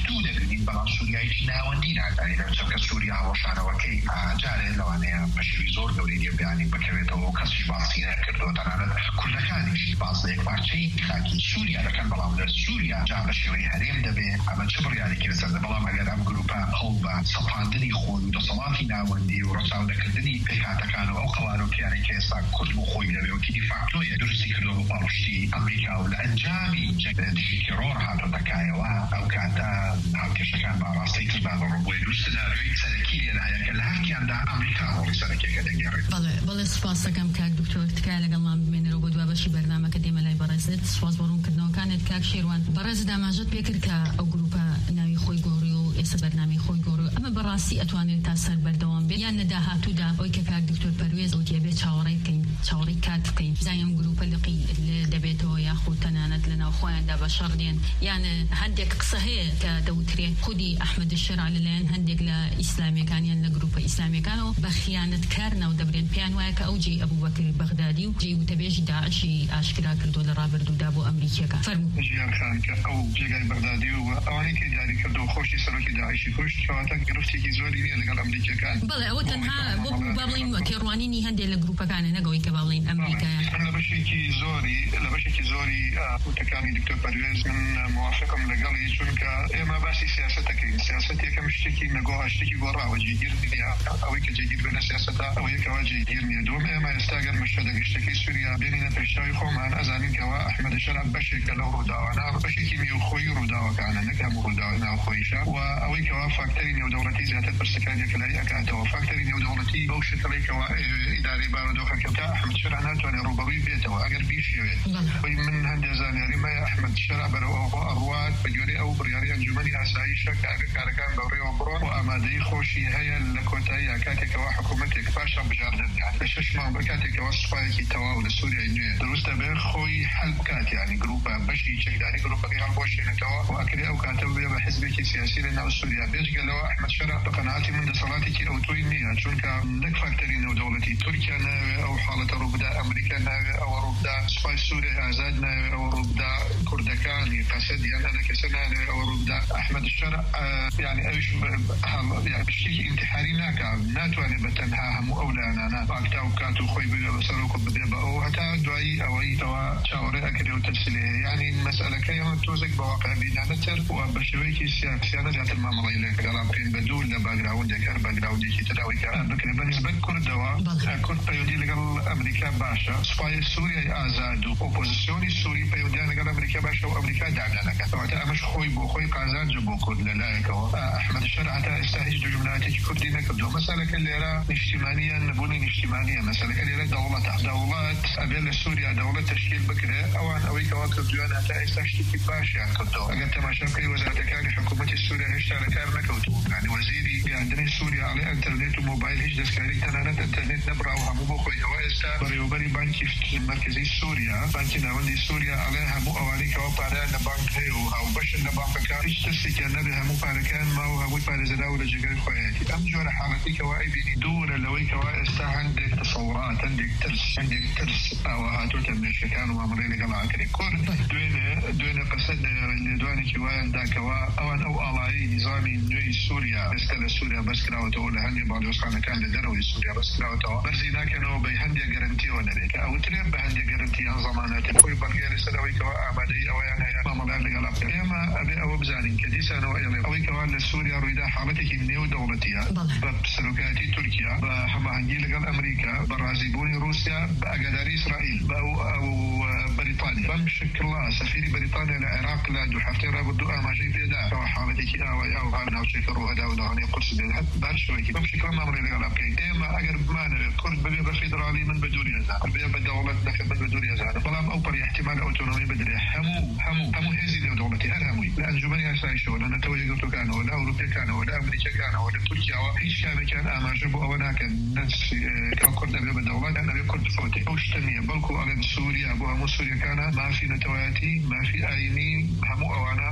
دوو دەبینین بەڵام سووریایکی ناوەندی نادانی لە چەکە سووریا ڕۆژانەوەکەی جارێ لەوانەیە بەشێوی زۆر گەورەی لێبیانی بکەوێتەوە کەسی باسی نەکردەوە تەنانەت کوردەکانیشی باز لە یەک پارچەی خاکی سووریا دەکەن بەڵام لە سووریا جا بە شێوەی هەرێم دەبێت ئەمە چ بڕیارێکی لەسەر دە بەڵام ئەگەر ئەم گروپە هەوڵ بە سەپاندنی خۆی و دەسەڵاتی ناوەندی و ڕەچاودەکردنی پێکهاتەکانەوە ئەو قەوارۆکیانێک کە ئێستا کورد بۆ خۆی دەبێت دیفاکتۆیە درستی کردەوە بە پاڵشتی ئەمریکا و لە ئەنجامی دژی تیرۆر هاتۆتەکایەوە ئەو کاتە هاوکێشەکان باڕاستی کردان بە ڕۆبۆی دوو سناریۆی سەرەکی لێرە هەیە کە لە هەرکیاندا ئەمریکا ڕۆڵی سەرەکیەکە دەگێڕێت. بەڵێ بەڵێ سوپاس دەکەم کاک دکتۆر تکایە لەگەڵمان بمێنەرەوە بۆ دوا بەشی بەرنامەکە دێمە لای بەڕێزت. سوپاس بۆ ڕوونکردنەوەکانت کاک شێروان. بەڕێز داماژت پێکرد کە ئەو گروپە ناوی خۆی گۆڕی و ئێستا بەرنامەی خۆی گۆڕی و ئەمە بەڕاستی ئەتوانێت تا سەر بەردەوام بێت یان لە داهاتوودا ئەوەی کە کاک دکتۆر پەروێز ئەو دێبێت چاوەڕێی بکەین چاوەڕێی کات بکەین زانیم گروپە لقی دەبێتەوە یاخود تەنانەت لە ناو خۆیاندا بەشەڕ دێن یان هەندێک قسە هەیە کە دەوترێت خودی ئەحمەد الشەرع لەلایەن هەندێک لە ئیسلامیەکانیان لە گروپە ئیسلامیەکانەوە بە خیانەتکار ناو دەبرێن پێیان وایە کە ئەو جێی ئەبوبەکر بەغدادی و جێی وتەبێژی داعشی ئاشکرا کردو لە ڕابردوودا بۆ ئەمریکیەکە. فەرموو. ژیان خان کە ئەو جێگای بەغدادی و ئەوانەی کە دیاری کردو خۆشی سەرۆکی داعشی کوشت کەواتە گرفتێکی زۆری نییە لەگەڵ ئەمریکیەکان. بەڵێ ئەوە تەنها بۆ با بڵین کێڕوانینی هەندێک لە گروپەکانە نەگەوەی کە با بڵین ئەمریکایان. لە بەشێکی زۆری لە بەشێکی زۆری وتەکانی دکتۆر پەروێز من موافقم لەگەڵی چونکە ئێمە باسی سیاست دەکەین. سیاست یەکەم شتێکی نەگۆها شتێکی گۆڕاوە جێگیر نییە. ئەوەی کە جێگیر بێنە سیاسەتە ئەوە یەکەوە جێگیر نییە. دووەم ئێمە ئێستا گەر مەشهەدە گشتەکەی سووریا بێنینە پێشاوی خۆمان ئەزانین کەەوە ئەحمەد الشەرع بەشێکە لەو ڕووداوانە بەشێکی نێوخۆی ڕووداوەکانە نەک هەموو ڕووداوە ناوخۆیشە و ئەوەی کەەوە فاکتەری نێودەوڵەتی زیاتر پرسەکانێک لای ئەکاتەوە. فاکتەری نێودەوڵەتی بەو شکڵی کەەوە ئیدارەی بارودۆخەکەوتا ئەحمەد الشەرع ناتوانێت ڕوبەڕووی بێتەوە ئەگەر بیشێوێت. من هەندێک زانیاری مایە ئەحمەد الشەرع بەرەو ئەڕوات بە گوێرەی ئەو بڕیاری ئەنجومەنی ئاساییشە کە کارەکان بەڕێوە بڕۆن و ئامادەی خۆشی هەیە لە کۆتایی کاتێکەوە حکوومەتێک پاشان بژاردن لە شەش مانگ بە کاتێکەوە سوپایەکی تەواو لە سووریای نوێ دروستە بێ خۆی هەل بکات یعنی گروپە بەشی چەکداری گروپەکەی هەڵبۆشێنێتەوە و ئەکرێ ئەو کاتە بێ بە حیزبێکی سیاسی لە ناو سووریا. بێجگەلەوە ئەحمەد الشەرع بە قەناعەتی من دەسەڵاتێکی ئەوتۆی نییە چونکە نەک فاکتەری نێودەوڵەتی تورکیا ناوێ ئەو حاڵەتە ڕووبدا ئەمریکا ناوێ ئەوە ڕووبدا سوپای سووریای ئازاد ناوێ ئەوە ڕووبدا کوردەکانی قەسەد یان هەنە کەسە ناوێ ئەوە ڕووبدا ئەحمەد الشەرع یعنی ئەوش شتێکی ئینتحاری ناکات ناتوانێت بە تەنها هەموو ئەو لایەنانە باکتا و کات و خۆی بگە بەسەرۆکە بدێ بە ئەو هەتا دوایی ئەوەی تەوا چاوەڕێ ئەکرێ و تەفسیلێ یعنی مەسئلەکەی ئەوە تۆزێک بە واقع بینانەتر و بە شێوەیەکی سیاسیانە زیاتر مامەڵی لێ گەڵام پێین بە دوور لە باگراوندێک هەر باگراوندێکی تراوی کە بکرێ بە نسبەت کوردەوە کورد پەیوەندی لەگەڵ ئەمریکا باشە. سوپای سووریای ئازاد و ئۆپۆزیسیۆنی سووری پەیوەندیان لەگەڵ ئەمریکا باشە و ئەمریکا داگانەکە کەواتە ئەمەش خۆی بۆ خۆی قازانجە بۆ کورد لەلایەکەوە. ئەحمەد الشەرع هەتا ئێستا هیچ دوژمنایەتێکی کوردی نەکردووە. مەسەلەکە لێرە نیشتیمانیە نەبوونی نیشتیمانیە. مەسەلەکە لێرە دەوڵەتە. دەوڵەت ئەبێ لە سووریا دەوڵەت تشکیل بکرێ ئەوان ئەوەی کەوا کردویان هەتا ئێستا شتێکی باشیان کردەوە. ئەگەر تەماشا بکەی وەزارەتەکانی حکوومەتی سووریا هێشتا لە کار نەکەوتوون. یعنی وەزیری گەاندنی سووریا ئەڵێ ئینتەرنێت و مۆبایل هیچ دەستکاری تەنانەت ئینتەرنێت نەبراوە هەموو بۆ خۆی. ئەوە ئێستا بەڕێوەبەری بانکی مرکزی سووریا بانکی ناوەندی سووریا ئەڵێ هەموو ئەوانەی کەوا پارەیان لە بانک هەیە و هاوبەشن لە بانکەکان هیچ ترسێکیان نەبێ هەموو پارەکان ماوە هەمووی پارێزراوە لە جێگەی خۆیەتی. ئەم جۆرە حاڵەتی کەوا ئەیبینی دوورە لەوەی کەوا ئێستا هەندێک تەسەوڕات هەندێک ترس هەندێک ترس ئەوە هاتوۆتە مێشکەکان و مامەڵەی لەگەڵ ئاکرێ کورد دوێنێ دوێنێ قەسەد لێدوانێکی وایان داکەوە ئەوان ئەو ئاڵایی نیزامی نوێی سووریا ئێستا لە سووریا بەسکراوەتەوە لە هەندێک باڵیۆزخانەکان لە دەرەوەی سووریا بەسکراوەتەوە بەرزی ناکەنەوە بە هەندێک گەرنتیەوە نەبێت کە ئەوترێن بە هەندێک گەرنتیان زەمانەتی خۆی بەڵگەی لەسەرەوەی کەوا ئامادەی ئەوەیان هەیە مامەڵیان لەگەڵ ئەکرێ. ئێمە ئەبێ ئەوە بزانین کە دیسانەوە ئێڵێ ئەوەی کەوا لە سووریا ڕوویدا حاڵەتێکی نێودەوڵەتیە بە سەرۆکایەتی تورکیا بە هەماهەنگی لەگەڵ ئەمریکا بە ڕازیبوونی رووسیا بە ئەگەداری ئیسرائیل بە ئەو بەریتانیا بەم شکڵا سەفیری بەریتانیا لە عێراق لە دوو هەفتەی ڕابردوو ئاماژەی پێدا ئەوە حاڵەتێکی ئاوای ئەوها ناوچەکە ڕووهەدا و ناوانەی قورس بێت هەت باشەوەیکی بەم شکڵا مامەڵێ لەگەڵ بکەین. ئێمە ئەگەر بمانەوێت کورد ببێ بە فیدرالی من بە دووری ئەزانم بێ بە دەوڵەت نەکە من بە دووری ئەزانم بەڵام ئەو پەڕی احتیمال ئۆتۆنۆمی بدرێ هەموو هەموو هەموو هێزی نێودەوڵەتی هەر هەمووی لە ئەنجومەنی ئاسایشەوە لە نەتەوە یەکگرتوەکانەوە لە ئەوروپیەکانەوە لە ئەمریکیەکانەوە لە تورکیاوە هیچ شارێکیان ئاماژە بۆ ئەوە ناکەن کە کورد دەبێ بە دەوڵەت دەبێ کورد بفەوتێ. ئەو شتە نییە بەڵکو ئەڵێن سووریا بۆ هەموو سووریەکانە مافی نەتەوایەتی مافی ئاینی هەموو ئەوانە ئەبێ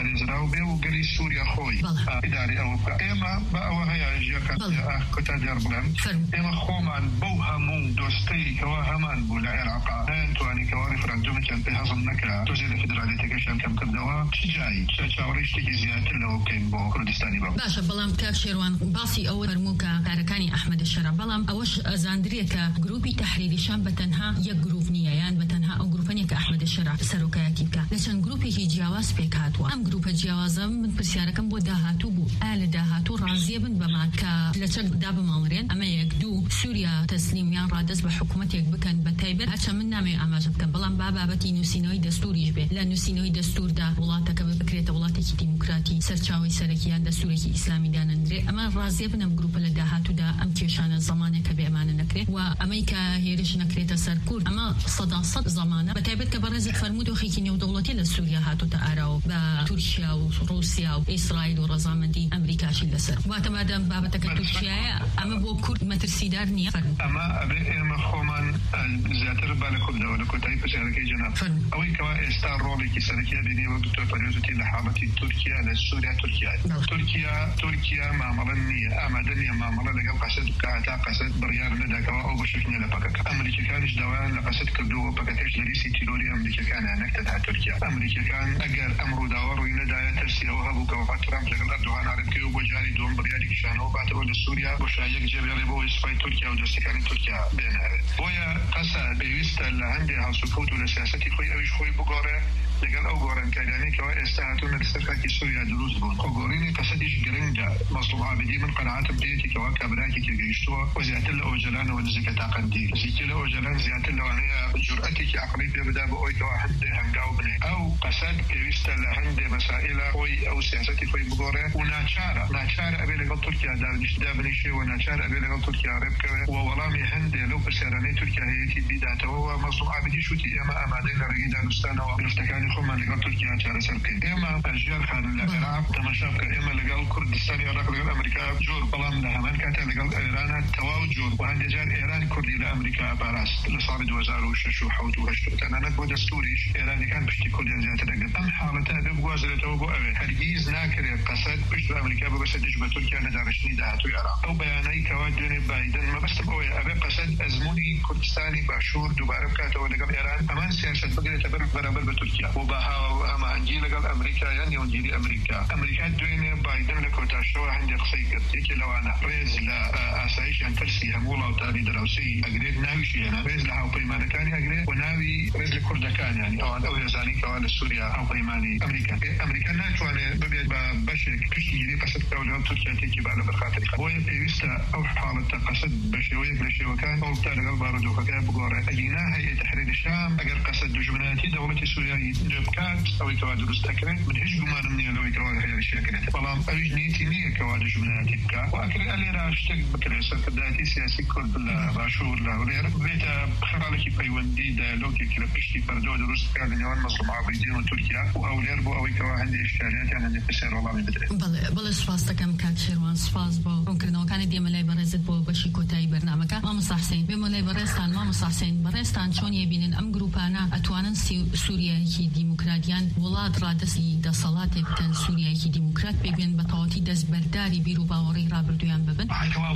پارێزراو بێ و گەلی سووریا خۆی ئیداری ئەوە بکە. ئێمە بە ئەوە هەیە ژێکە کۆتا دیار بڵێم ئێمە خۆمان بەو هەموو دۆستەی کەوا هەمان بوو لە عێراقا نەیانتوانی کەوا ریفرەندومێکیان پێ هەزم نەکرا تۆزێ لە فیدرالیەتەکەشیان کەم کردەوە چ جایی چاوەڕێی شتێکی زیاتر لەوە بکەین بۆ کوردستانی بەم. باشە بەڵام کاک شێروان باسی ئەوە فەرموو کە کارەکانی ئەحمەدی شەرا بەڵام ئەوەش ئەزاندرێ کە گروپی تەحریری شام بەتەنها یەک گروپ نییە یان بەتەنها ئەو گروپەنێک کە ئەحمەدی شەرا سەرۆکایەتی بکە لە چەند گروپێکی جیاواز پێک هاتووە. ئەم گروپە جیاوازە من پرسیارەکەم بۆ داهاتوو بوو ئا لە داهاتوو ڕازیە بن بەمان کە لە چەک دابماڵرێن ئەمە یەک دوو سووریا تەسلیمیان ڕادەست بە حکوومەتێک بکەن بە تایبەت هەرچە من نامێ ئاماژە بکەن بەڵام با بابەتی نووسینەوەی دەستوریش بێ لە نووسینەوەی دەستوردا وڵاتەکە بکرێتە وڵاتێکی دیموکراتی سەرچاوی سەرەکیان دەستورێکی ئیسلامی دانەندرێ. ئەمە ڕازیە بن ئەم گروپە لە داهاتوودا ئەم کێشانە زەمانێکە بێ ئەمانە نەکرێت و ئەمەی کە هێرش نەکرێتە سەر کورد ئەمە سەدا سەد زەمانە بە تایبەت کە بەڕێزت فەرموود دۆخێکی نێودەوڵەتی لە سووریا هاتوتە ئاراوە بە تورکیا و رووسیا و ئیسرائیل و ڕەزامەندی ئەمریکاشی لەسەر واتە مادام بابەتەکە تورکیایە ئەمە بۆ کورد مەترسیدار نییە. ئەمە ئەبێ ئێمە خۆمان زیاتر با لە کوردەوە لە کۆتایی پرسیارەکەی جەناب ئەوەی کەوا ئێستا ڕۆڵێکی سەرەکیە بینیوە دکتۆر پەرێزوتی لە حاڵەتی تورکیا لە سووریا تورکیا تورکیا تورکیا مامەڵە نییە ئامادە نییە مامەڵە لەگەڵ قەسەد بکات تا قەسەد بڕیار نەداکەوە ئەو بەشێکنە لە پەکەکە. ئەمریکەکانیش داوایان لە قەسەد کردووە پەکەکەش لە لیستی تیرۆری ئەمریکەکانیان نەکتەنها تورکیا. ئەمریکەکان ئەگەر ئەمڕۆ داوا ڕووی نەدایە تەرسیەوە هەبوو کەوا ترامپ لەگەڵ ئەردوغان ئارەبکەوە بۆ جاری دووەم بڕیارێکیشانەوە باتەوە لە سووریا بۆ شایەک جێبێڵێ بۆ ئیسپای تورکیا و دۆستەکانی تورکیا بێنەوێت. بۆیە قەسە پێویستە لە هەندێک هەڵسوکەوت و لە سیاسەتی خۆی ئەویش خۆی بگۆڕێ لەگەڵ ئەو گۆڕانکاریانەی کەوا ئێستا هاتوونە لەسەر خاکی سووریا دروست بوون. خۆگۆڕینی قەسەدیش گرنگە. مەزلوم عابدی من قەناعەتم پێیەتی کەوا کابراایەکی گەیشتووە و زیاتر لە ئۆجەلانەوە نزیکە تاقەندی نزیکە لە ئۆجەلان زیاتر لەوانەیە جورئەتێکی عەقڵی پێ بدا بە ئەوەی کەوا هەندێک هەنگاو بنێ. ئەو قەسەد پێویستە لە هەندێک مەسائلە خۆی ئەو سیاسەتی خۆی بگۆڕێ و ناچارە ناچارە ئەبێ لەگەڵ تورکیا دانیشتدا بنیشێ و ناچارە ئەبێ لەگەڵ تورکیا ڕێ بکەوێ و وەڵامی هەندێک لەو پرسیارانەی تورکیا هەیەی بیداتەوە و مەزلوم عابدی شوتی ئێمە ئامادەین لە ڕێگەی دانوستانەوە گرفتەکانی خۆمان لەگەڵ تورکیا چارەسەر بکەین. ئێمە ئەژیار خان لە عێراق تەماشا بکە ئێمە لەگەڵ کوردستانی عێراق لەگەڵ ئەمریکا جۆر بەڵام لە هەمان کاتە لەگەڵ ئێرانە تەواو جۆر و هەندێک جار ئێران کوردی لە ئەمریکا پاراست لە ساڵی دوو هەزار و شەش و حەوت و هەشت تەنانەت بۆ دەستوریش ئێرانیەکان پشتی کوردیان زیاتر دەگرن. ئەم حاڵەتە ئەبێ بگوازرێتەوە بۆ ئەوێ هەرگیز ناکرێت قەسەد پشت بە ئەمریکا ببەسە دژ بە تورکیا لە دانیشتنی داهاتووی عێراق. ئەو بەیانەی کەوا دوێنێ بایدن مەبەستم ئەوەیە ئەبێ قەسەد ئەزموونی کوردستانی باشوور دووبارە بکاتەوە لەگەڵ ئێران ئەمان سیاسەت بگرێتە بەرامبەر بە تورکیا و بە هەماهەنگی لەگەڵ ئەمریکا یان نێوەندیری ئەمریکا. ئەمریکا دوێنێ بایدن لە کۆتاشەوە هەندێک قسەی کرد یەکێ لەوانە ڕێز لە ئاسایشیان تەرسی هەموو وڵاتانی دراوسەی ئەگرێت ناویشی هێنا ڕێز لە هاوپەیمانەکانی ئەگرێت و ناوی ڕێز لە کوردەکانیانی ئەوان ئەو هێزانی کەوا لە سووریا هاوپەیمانی ئەمریکا ئەمریکا ناتوانێت ببێت بە بەشێک پشتگیری قەسەد بکەوە لەگەڵ تورکیا تێکی با لە بەرخاتری بۆیە پێویستە ئەو حاڵەتە قەسەد بە شێوەیەک لە شێوەکان ئەوتا لەگەڵ بارودۆخەکە بگۆڕێ. ئەگینا هەیئەت تەحریری شام ئەگەر قەسەد دژمنایەتی دەوڵەتی سووریایی نوێ بکات ئەوەی کەوا دروست دەکرێت من هیچ گومانم نییە لەوەی کەوا هێرشێکرێت بەڵام ئەویش نیەتی نییە کەوا دژمنایەتی بکات و ئەکرێت لێرە شتێک بکرێت سەرکردایەتی سیاسی کورد لە باشوور لە هەولێر بێتە خەڵێکی پەیوەندی دایلۆگێکی لە پشتی پەردەوە دروست بکات لە نێوان مەزلوم عابدین و تورکیا و هەولێر بۆ ئەوەی کەوا هەندێک ئیشکالیاتیان هەندێک پرسیار وەڵامی بدرێت. بەڵێ بەڵێ سوپاس دەکەم کاک شێروان سوپاس بۆ ڕوونکردنەوەکانی دێمە لای بەڕێزت بۆ بەشی کۆتایی بەرنامەکە. مامۆستا حوسێن بێمە لای بەڕێستان مامۆستا حوسێن بەڕێستان چۆن یەبینن ئەم گروپانە ئەتوانن سووریایەکی دیموکراتیان وڵات ڕادەستی دەسەڵاتێک بکەن سووریایەکی دیموکرات بێگوێن بە تەواوەتی دەستبەرداری بیر و باوەڕی ڕابردوویان ببن.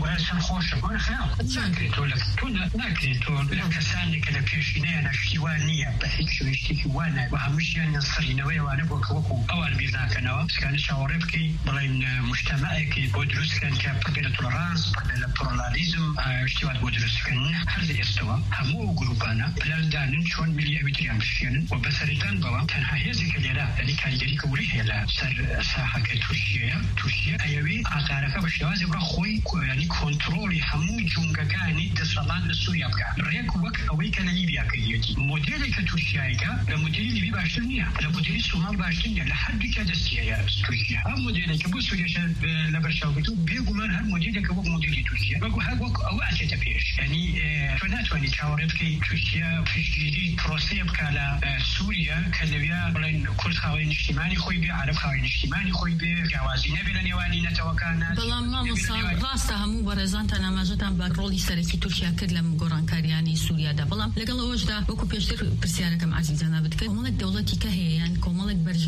ناکرێت تۆ لە کەسانی کە لە پێشینەیە نەشتیوان نییە بە هیچ شتێکی وانە و هەمووشیان سڕینەوەی ئەوانە بۆ کەوەکو ئەوان بیر ناکەنەوە سکانە چاوەڕێ بکەی بڵێن مجتەمەعێکی بۆ دروستکەن کە پڕبێ لە تۆلەرانس پڕبێ لە پلۆرالیزم شتیوان بۆ دروستکەن هەر لە ئێستەوە هەموو گروپانە پلاندانن چۆن میلی ئەویتریان بشێنن و بەسەریدان بەوە تەنها هێزێکە لێرە یعنی کاریگەری گەورەی هەیە لە سەر ساحەکەی تورکیەیە تورکیە ئەیەوێ ئاقارەکە بە شێوازێک بڕە خۆی ینی کۆنتڕۆڵی هەموو جونگەکانی دەسەڵات لە سووریا بکات ڕێک وەک ئەوەی کە لە لیبیا کردیەتی مۆدێلی کە تورکیایەکە لە مۆدێلی لیبی باشتر نییە لە مۆدێلی سومال باشتر نییە لە هەردووکە دەستیەیە تورکیا هەم مۆدێلێکە بۆ سووریاشە لە بەرچاوبردو بێگومان هەر مۆدێلێکە وەک مۆدێلی تورکیا وەکو هەر وەک ئەوە ئەچێتە پێش ینی تۆ ناتوانانی چاوەڕێ بکەی تورکیا پشتگیری پرۆسەیە بکات لە سووریا کە لەوێ بڵێن کورد خاوەی نیشتیمانی خۆی بێ عەرەب خاوەی نیشتیمانی خۆی بێ جیاوازی نەبێ لە نێوانی نەتەوەکانە. بەڵام مامۆستا ڕاستە هەموو بەڕێزانتان ئاماژەتان بە ڕۆڵی سەرەکی تورکیا کرد لە گۆڕانکاریانی سووریادا بەڵام لەگەڵ ئەوەشدا وەکو پێشتر پرسیارەکەم عەزیزانە بکە کۆمەڵێک دەوڵەتی کە هەیە یان کۆمەڵێک بەرژەوە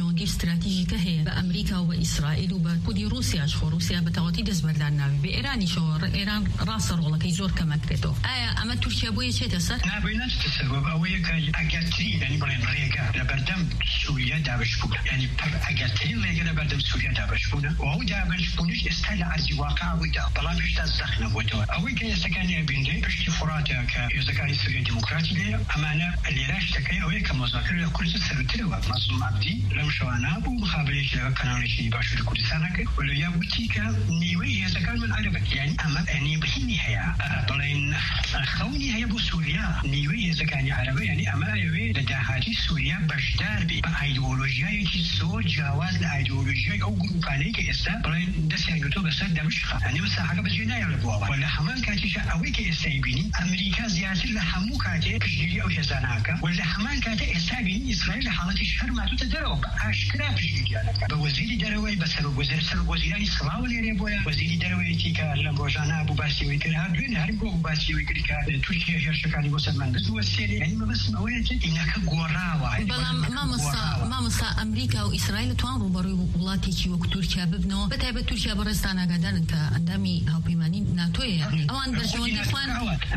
ناوەندی استراتیژیکە هەیە بە ئەمریکا و بە ئیسرائیل و بە خودی رووسیاش خۆ رووسیا بەتەواتی دەستبەردار ناوێت بە ئێرانیشەوە ئێران ڕاستە ڕۆڵەکەی زۆر کەمەکرێتەوە. ئایا ئەمە تورکیا بۆ یەکێتە سەر؟ نابێت نەچێتە سەر ئەوەیە کە ئەگەرترین یعنی بڵێن ڕێگە لە بەردەم سووریا دابش بوون، یعنی پڕ ئەگەرترین ڕێگە لە بەردەم سووریا دابش بوونە و ئەو دابش بوونش ئێستا لە ئەرزی واقعەوەیدا، بەڵام هێشتا زەخ نەبووەتەوە. ئەوەی کە ئێستاکانی ئەبینێ پشتی فوراتە کە هێزەکانی سووریا دیموکراتی هەیە، ئەمانە لێرە شتەکەی ئەوەیە کە مۆزاکرە لە کوردستان سەرەوترەوە. مەسعود عەبدی لەم شەوانە بوو مخابرێکی لەگەڵ کەناڵێکی باشووری کوردستانە کرد و لەویا وتی کە نیوەی هێزەکانمان عەرەبن، یعنی ئەمە ئەنی بهینی هەیە، بڵێن خەونی هەیە بۆ سووریا نیوەی هێزەکانی عەرەبە، یعنی ئەمە ئەوێ لە داهاتی سووریا بەشدار بێ بە ئایدۆلۆژیایەکی زۆر جیاواز لە ئایدۆلۆژیای ئەو گروپانەی کە ئێستا بڵێن دەستیان گرتووە بەسەر دەمشقە، یعنی مەساحەکە بەجێ نایەوە لە بۆەوە. و لە هەمان کاتیشە ئەوەی کە ئێستا بینین ئەمریکا زیاتر لە هەموو کاتێ پشتگیری ئەو هێزانەکە و لە هەمان کاتە ئێستا بینین ئیسرائیل لە حاڵەتی شەڕ ماتووتە دەرەوە بە ئاشکرا پشتگیریانەکە بە وەزیری دەرەوەی بە سەر وەزیر سەر وەزیرانی سڵاو لێرێ بۆیە وەزیری دەرەوەیەکی کە لەم ڕۆژانە بوو باسیەوەی کرد هەر دوێن هەر بۆ باسیەوەی کرد کە تورکیا هێرشەکانی بۆ سەرمان بردووە سێری، یعنی مەبەستم ئەوەیە کە ئینەکە گۆڕاوە. بەڵام مامۆستا مامۆستا ئەمریکا و ئیسرائیل توان ڕوبەڕووی وڵاتێکی وەک تورکیا ببنەوە، بەتایبەت تورکیا بەڕێستان ئاگادارن کە ئەندامی هاوپەیمانی ناتۆیە، ئەوان بەرژەوەندی خوان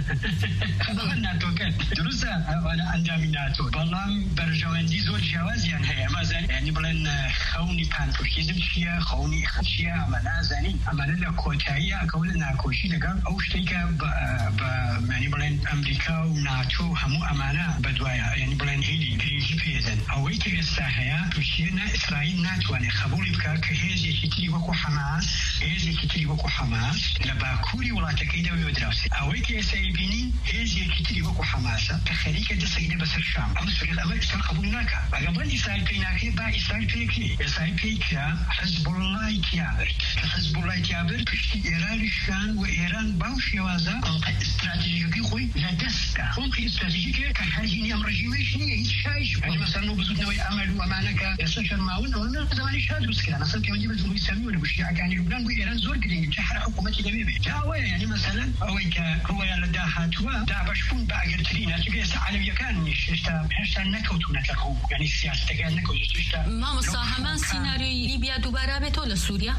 بەڵام ناتۆکە دروستە ئەوانە ئەندامی ناتۆ، بەڵام بەرژەوەندی زۆر جیاوازیان هەیە. ئەمازان یعنی بڵێن خەونی پانتورکیزم چییە، خەونی چییە، ئەمە نازانین. ئەمانە لە کۆتاییە ئەکەون لە ناکۆشی لەگەڵ ئەو شتێک کە بە معنی بڵێن ئەمریکا و ناتۆ هەموو ئەمانە بەدوایە، یعنی بڵێن هیلی گرنگی پێدەن. ئەوەی کە ئێستا هەیە تورکیا نا ئیسرائیل ناتوانێت خەبوڵی بکات کە هێزێکی تری وەکو حەماس هێزێکی تری وەکو حەماس لە باکووری وڵاتەکەی دەوێ دراوسێت. ئەوەی کە ئێستا بینین هێزێکی تری وەکو حەماسە کە خەریکە دەسەیدە بەسەر شام، ئەمە سووریا ئەمە ئیسرائیل قبول ناکات. ئەگەر ئیسرائیل پێی ناکرێت با ئیسرائیل پێکرێ. ئێستا پێی کرا حەزبوڵڵای تیابرد کە حەزبوڵڵای تیابرد پشتی ئێرانیشکان و ئێران باو شێوازە استراتیژیەکەی خۆی لە دەستە خۆڵکی استراتیژیکە کە هەرجینی ئەم ڕژیمەش نییە هیچ شایش مەسەڵەن و بزودنەوەی ئەمەل و ئەمانەکە ئێستا شەرماون ئەوەنە زمانی شا دروستکرا مەسەڵ پەیوەندی بە جمهوری ئیسلامی و لە بوشیعەکانی لوبنان بۆ ئێران زۆر گرنگە چ هەر حکوومەتی لەوێ بێت. جا ئەوەیە یعنی مەسەڵەن ئەوەی کە ڕوایان لە داهاتووە دابەشبوون بە ئەگەرترینە چونکە ئێستا عەلەویەکانیش هێشتا هێشتا نەکەوتوونەتە ڕوو، یعنی سیاسەتەکان نەکەوتوونەتە. مامۆستا هەمان سیناریۆی لیبیا دووبارە بێتەوە لە سووریا؟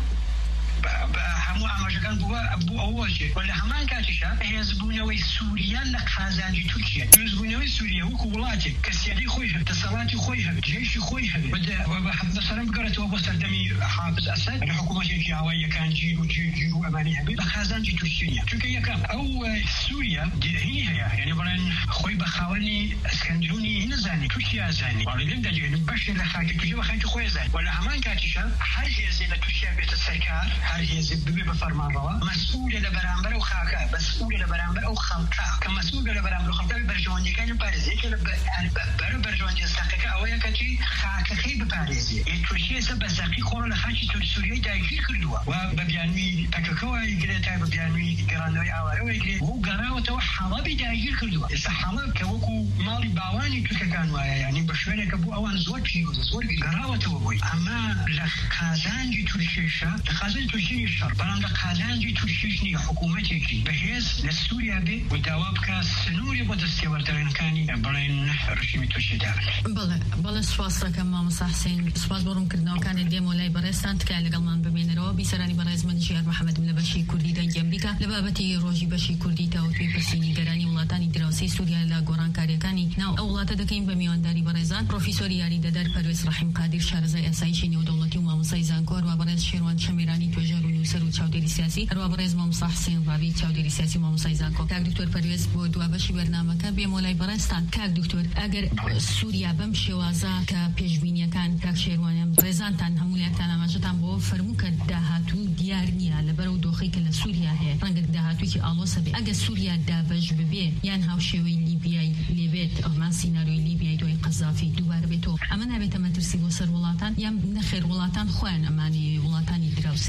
هەموو ئاماژەکان بوو ئەوەژێ و لە هەمان کاتیشە هێزبوونەوەی سووریا لە قازانجی تورکیا دروستبوونەوەی سووریا وەکو وڵاتێک کە سیادەی خۆی هەبێت، دەسەڵاتی خۆی هەبێت، جێیشی خۆی هەبێت مەسەڵەن بگەڕێتەوە بۆ سەردەمی حافز ئەسەد لە حکوومەتێکی هاواییەکان گیر و جێگیر و ئەمانی هەبێت لە قازانجی تورکیا. چونکە یەکەم ئەو سووریا هینی هەیە، یعنی بڵێن خۆی بە خاوەنی ئەسکەندرونی نەزانی تورکیا زانی وەڵێ دەجێن بەشێک لە خاکی تورکیا بە خاکی خۆی زانی و لە هەمان کاتیشە هەر هێزێ لە تورکیا بێتە سەرکار، هەر هێزێک ببێ بە فەرمانڕەوە مەسئولە لە بەرامبەر ئەو خاکە، مەسئولە لە بەرامبەر ئەو خەڵکە کە مەسئولە لە بەرامبەر ئەو خەڵکە بەرژەوەندیەکانی پارێزیەکە لە بەرە بەرژەوەندی زەقەکە ئەوەیە کە چی خاکەکەی بپارێزێ. تورکیا ئێستا بە زەقی خۆڕە لە خاکی سووریای داگیر کردووە و بە بیانووی پەکەکەوە ئەیگرێت تا بە بیانووی گەڕانەوەی ئاوارەوە ئەیگرێت و گەڕاوەتەوە حەڵەبی داگیر کردووە. ئێستا حەڵەب کە وەکو ماڵی باوانی تورکەکان وایە، یعنی بە شوێنێکە بوو ئەوان زۆر پیرۆزە زۆر گەڕاوەتەوە بووی. ئەمە لە قازانجی تورکیەشە لە قازانجی تورکیای شەڕ بەڵام لە قازانجی تورکیش نییە حکوومەتێکی بەهێز لە سووریا بێ و داوا بکە سنووری بۆ دەستێوەردەرەکانی بڵێن ڕژیمی تورکیا دابن. بەڵێ بەڵێ سوپاس دەکەم مامۆستا حوسێن، سوپاس بۆ ڕوونکردنەوەکانت دێم و لای بەڕێستان تکایە لەگەڵمان ببێنەرەوە. بیسەرانی بەڕێز من ژیار محەممەدم لە بەشی کوردی دەنگی ئەمریکا لە بابەتی ڕۆژی بەشی کوردی تاوتوی پرسینی گەرانی وڵاتانی دراوسەی سووریا لە گۆڕانکاریەکانی ناو ئەو وڵاتە دەکەین بە میوانداری بەڕێزان پرۆفیسۆری یاریدەدەر پەروێز ڕەحیم قادر شارەزای ئاسایشی نێودەوڵەتی و مامۆستای زانکۆ و بەڕێز شێروان شەمیرانی توێژەر و نووسەر و چاودێری سیاسی هەروە بەڕێز مامۆستا حوسێن ڕابی چاودێری سیاسی مامۆستای زانکۆ. کاک دکتۆر پەروێز بۆ دوابەشی بەرنامەکە بێم و لای بەڕێستان. کاک دکتۆر ئەگەر سووریا بەم شێوازە کە پێشبینیەکان کاک شێروانیان ڕێزانتان هەموو لایەکتان ئاماژەتان بۆ فەرموو کە داهاتوو دیار نییە لەبەرەو دۆخەی کە لە سووریا هەیە، ڕەنگە داهاتوویکی ئاڵۆسە بێ. ئەگە سووریا دابەش ببێ یان هاوشێوەی لیبیای لێبێت ئەومان سیناریۆی لیبیای دوای قەزافی دووبارە بێتەوە، ئەمە نابێتە مەترسی بۆ سەر وڵاتان یان نەخێر وڵاتان خۆیان ئەمانی وڵاتانی دراوسە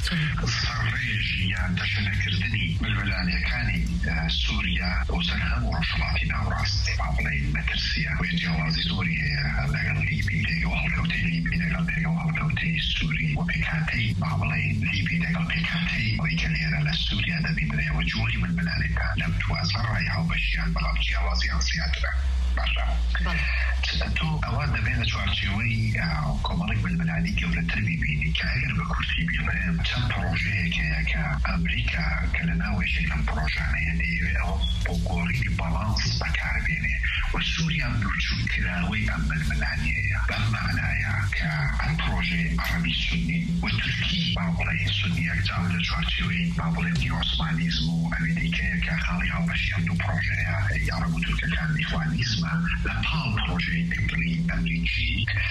ڕێژ یان تەشەنەکردنی بلبلانیەکانی سووریا بۆ سەر هەموو ڕۆژهەڵاتی ناوڕاست با بڵێن مەترسیە و جیاوازی زۆری هەیە لەگەڵ لیبی لەگەڵ هەڵکەوتەی لیبی لەگەڵ لەگەڵ هەڵکەوتەی سووری و پێکهاتەی با بڵێن لیبی لەگەڵ پێکهاتەی ئەوەی کە لێرە لە سووریا دەبینرێەوە جۆری بلبلانەکە لەم توازە ڕای هاوبەشیان بەڵام جیاوازیان زیاترە. باشا تو ئەوە دەبێت لە چوارچێوەی کۆمەڵێک بەلمەلانی گەورەتر ببینی کە ئەگەر بە کورسی بڵێم چەند پرۆژەیەکەیە کە ئەمریکا کە لە ناوەی شەکەم پرۆژانەیە دەیەوێت ئەوە بۆ گۆڕینی باڵانس بەکاربێنێ و سووریان دوورچوونکراوەی ئەم بەلمەلانیەیە بەم معنایە کە ئەم پرۆژەی عەرەبی سونی و تورکی با بڵێ سونیەک جاو لە چوارچێوەی با بڵێم نیۆسمانیزم و ئەوێدیکەیە کە خاڵی هاوبەشی ئەم دوو پرۆژەیە عەرەب و تورکەکان ئیخوانیزمە لە پاڵ پرۆژەی دەگڵی ئەمریکی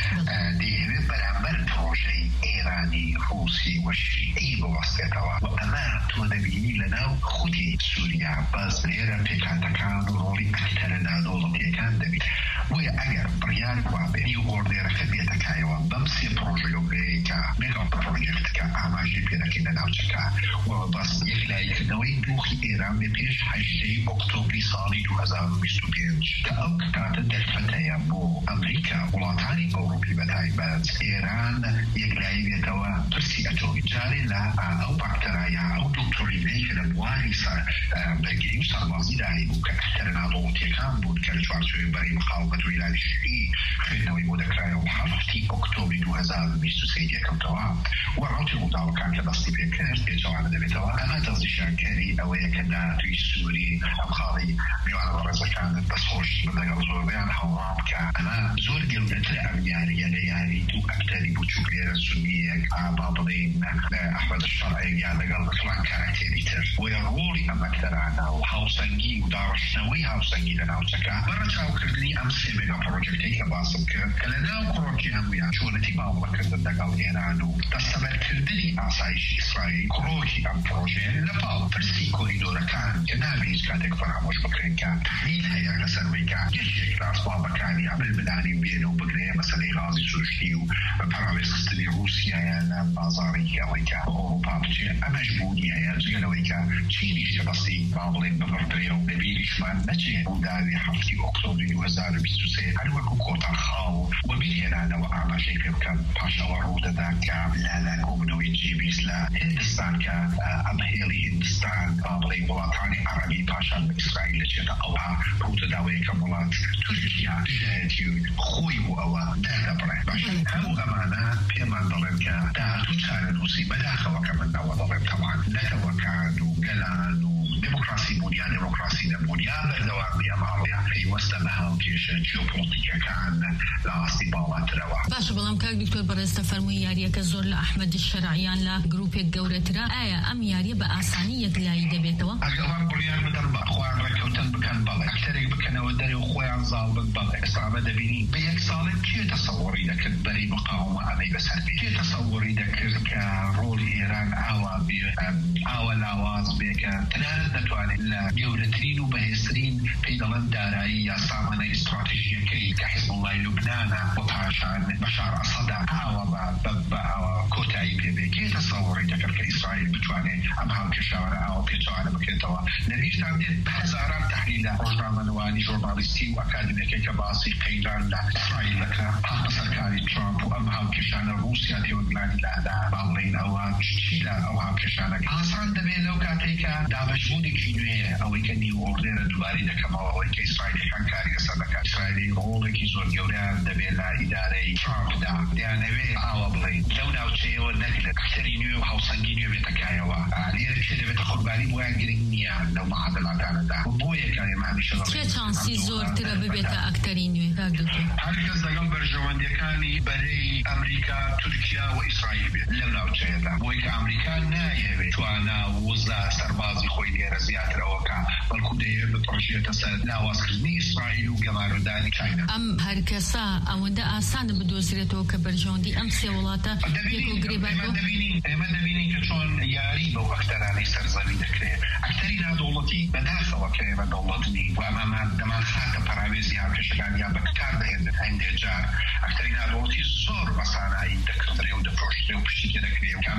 دەیەوێت بەرامبەر پرۆژەی ئێرانی ڕووسی و شیعی بوەستێتەوە و ئەمە تۆ دەبینی لەناو خودی سووریا بەس لێرە پێکهاتەکان و ڕۆڵی ئەکتەرە نادوڵەتیەکان دەبێت بۆیە ئەگەر بڕیار وابێنی و ئۆردێرەکە بێتەکایەوە بەم سێ پرۆژە گەورەیەکە مێگا پرۆژێکتکە ئاماژەی پێدەکەین لە ناوچەکە و بەس یەکلایەکردنەوەی دۆخی ئێران بێ پێش هەژدەی ئۆکتۆبری ساڵی دوو هەزار و بیست و پێنج کە ئەو کاتە دەرفەتەیە بۆ ئەمریکا وڵاتانی ئەوروپی بەتایبەت ئێران یەکلایی بێتەوە پرسی ئەتۆمی جارێ لە ئەو باکتەرایە ئەو دکتۆرینەی کە لە بواری بەرگری و سەربازیدا هەیبوو کە ئەکتەرە نادوڵەتیەکان بوون کە لە چوارچێوەی بەری مخاڵفەت و ئیلانی شیعی خوێندنەوەی بۆ دەکرایەوە هەفتی ئۆکتۆبری دوو هەزار و بیست و سێ یەکەمتەوە و ڕاوتی ڕووداوەکان کە دەستی پێکرد پێچەوانە دەبێتەوە ئەمە دەستنیشانکاری ئەوەیە کە داهاتووی سووری ئەم خاڵی میوانە بەڕێزەکان دەستخۆشی بەدەگەڵ زۆربەیان هەوڵام کە ئەمە زۆر گەورەترە ئەم یاریە لە یاری دوو ئەکتەری بچووک لێرە سونیەک با بڵێن ئەحمەد شەڕعی یان لەگەڵ فڵان کارکتێری تر بۆیە ڕۆڵی ئەم ئەکتەرانە و هاوسەنگی و داڕشتنەوەی هاوسەنگی لە ناوچەکە بەڕەچاوکردنی ئەم سێ مێگا پرۆجێکتەی کە باسم کرد کە لە ناو کڕۆکی هەمویان چۆنەتی باوەڵەکردن لەگەڵ ئێران و دەستەبەرکردنی ئاسایشی ئیسرائیل کڕۆکی ئەم پرۆژێ لە پاڵ پرسی کۆریدۆرەکان کە نابێت هیچ کاتێک فەرامۆش بکرێن کە تحلیل هەیە لەسەرەوەی کە یەکێک لە ئەسبابەکانی ئەم بلملانی بێنە و بگرێ مەسەلەی غازی سروشتی و پەراوێزخستنی رووسیایە لە بازاڕی ئەوەی کە ئەوروپا بچێ ئەمەش بوونی هەیە جگەلەوەی کە چینیش کە بەستی با بڵێن ببڕدرێ و لەبیریشمان نەچێ بۆ داوی هەفتی ئۆکتۆبری دوو هەزار و بیست و سێ هەروەکو کۆتا خاو و بیرهێنانەوە ئاماژەی پێ بکەن پاشەوە ڕوودەدا کە لە کۆبنەوەی جیبیس لە هندستان کە ئەم هێڵی هندستان با بڵێن وڵاتانی عەرەبی پاشان بە ئیسرائیل دەچێتە ئەوها ڕوودەداوەیە کە وڵات تورکیا دژایەتی خۆی بۆ ئەوە دەردەبڕێ باش هەموو ئەمانە پێمان دەڵێن کە داهاتوو چارەنووسی بەداخەوەکە من ناوە دەڵێن تەمان نەتەوەکان و گەلان و دموکراسی بوونیا دموکراسی نەبوونیا بەردەوامی ئەماڵیا پەیوەستە بە هاوکێشە جیۆپۆلیتیکەکان لە ئاستی باڵاترەوە. باش بەڵام کاک دکتۆر بەڕێز فەرمووی یاریەکە زۆر لە ئەحمەد شەرعیان لە گروپێک گەورەترە ئایا ئەم یاریە بە ئاسانی یەکلایی دەبێتەوە؟ ئەگەڵان بڕیار بدەن بە خوان ڕێکەوتن بکەن بەڵێ ئەکتەرێک بکەنەوە دەرێ و خۆیان زاڵ بن بەڵێ ئێستامە دەبینی بە یەک ساڵێک کێ تەسەووڕی دەکرد بەری مقاومە ئەمەی بەسەر بێ کێ تەسەووڕی دەکرد کە ڕۆڵی ئێران ئاوا بێ ئاوا لاواز بێکە تەنانەت دەتوانێت لە گەورەترین و بەهێزترین پێی دەڵێن دارایی یا سامانە ئیستراتیژیەکەی کە حیزب اللهی لوبنانە و پاشان بەشار ئەسەدا ئاوا بە ئاوا کۆتایی پێبێ کێ تەسەووڕی دەکرد کە ئیسرائیل بتوانێت ئەم هاوکێشاوانە ئاوا پێچوانە بکرێتەوە لەبیرتان دێت هەزاران تحلیلە ڕۆژنامەنووانی ژۆرنالیستی و ئەکادمیەکەی کە باسی قەیران لە ئیسرائیلەکە هاتە سەرکاری ترامپ و ئەم هاوکێشانە رووسیا تێوەگلانی لادا باڵێن ئەوە چی لە ئەو هاوکێشانەکە ئاسان دەبێت لەو کاتێکە دابەشبوونێکی نوێیە ئەوەی کە نیو ئۆردێرە دووباری دەکەمەوە ئەوەی کە ئیسرائیلەکان کاری لەسەر دەکات ئیسرائیلی ڕۆڵێکی زۆر گەوریان دەبێت لە ئیدارەی ترامپدا دەیانەوێت ئاوا بڵێن لەو ناوچەیەوە نەگرێت ئەکتەری نوێ و هاوسەنگی نوێ بێتەکایەوە لێرە کێ دەبێتە قوربانی بۆیان گرنگ نییە لەو مەعادلاتانەدا بۆ یەکانی هەمیشە چێ چانسی زۆرترە ببێتە ئەکتەری نوێ هەرکەس لەگەڵ بەرژەوەندیەکانی بەرەی ئەمریکا تورکیا و ئیسرائیل بێت لەم ناوچەیەدا بۆی کە ئەمریکا نایەوێت توانە وزە سەربازی خۆی لێرە زیاترەوەکە بەڵکو دەیەوێت بتڕژێتە سەر لاوازکردنی ئیسرائیل و گەماردانی چاینا ئەم هەرکەسە ئەوەندە ئاسانە بدۆزرێتەوە کە بەرژەوەندی ئەم سێ وڵاتە یەک و گرێبەر ئێمە دەبینین کە چۆن یاری بەو ئەکتەرانەی سەرزەوی دەکرێت ئەکتەری نادوڵەتی بەداخەوە کە ئێمە دەوڵەتنی و ئەمە دەمان خاتە پەراوێزی هاوکێشەکان یا بەکار دەهێنن هەندێک جار ئەکتەری نادوڵەتی زۆر بەسانایی دەکردرێ و دەفرۆشترێ و پشتی تێ دەکرێت و کامەلا دەبێت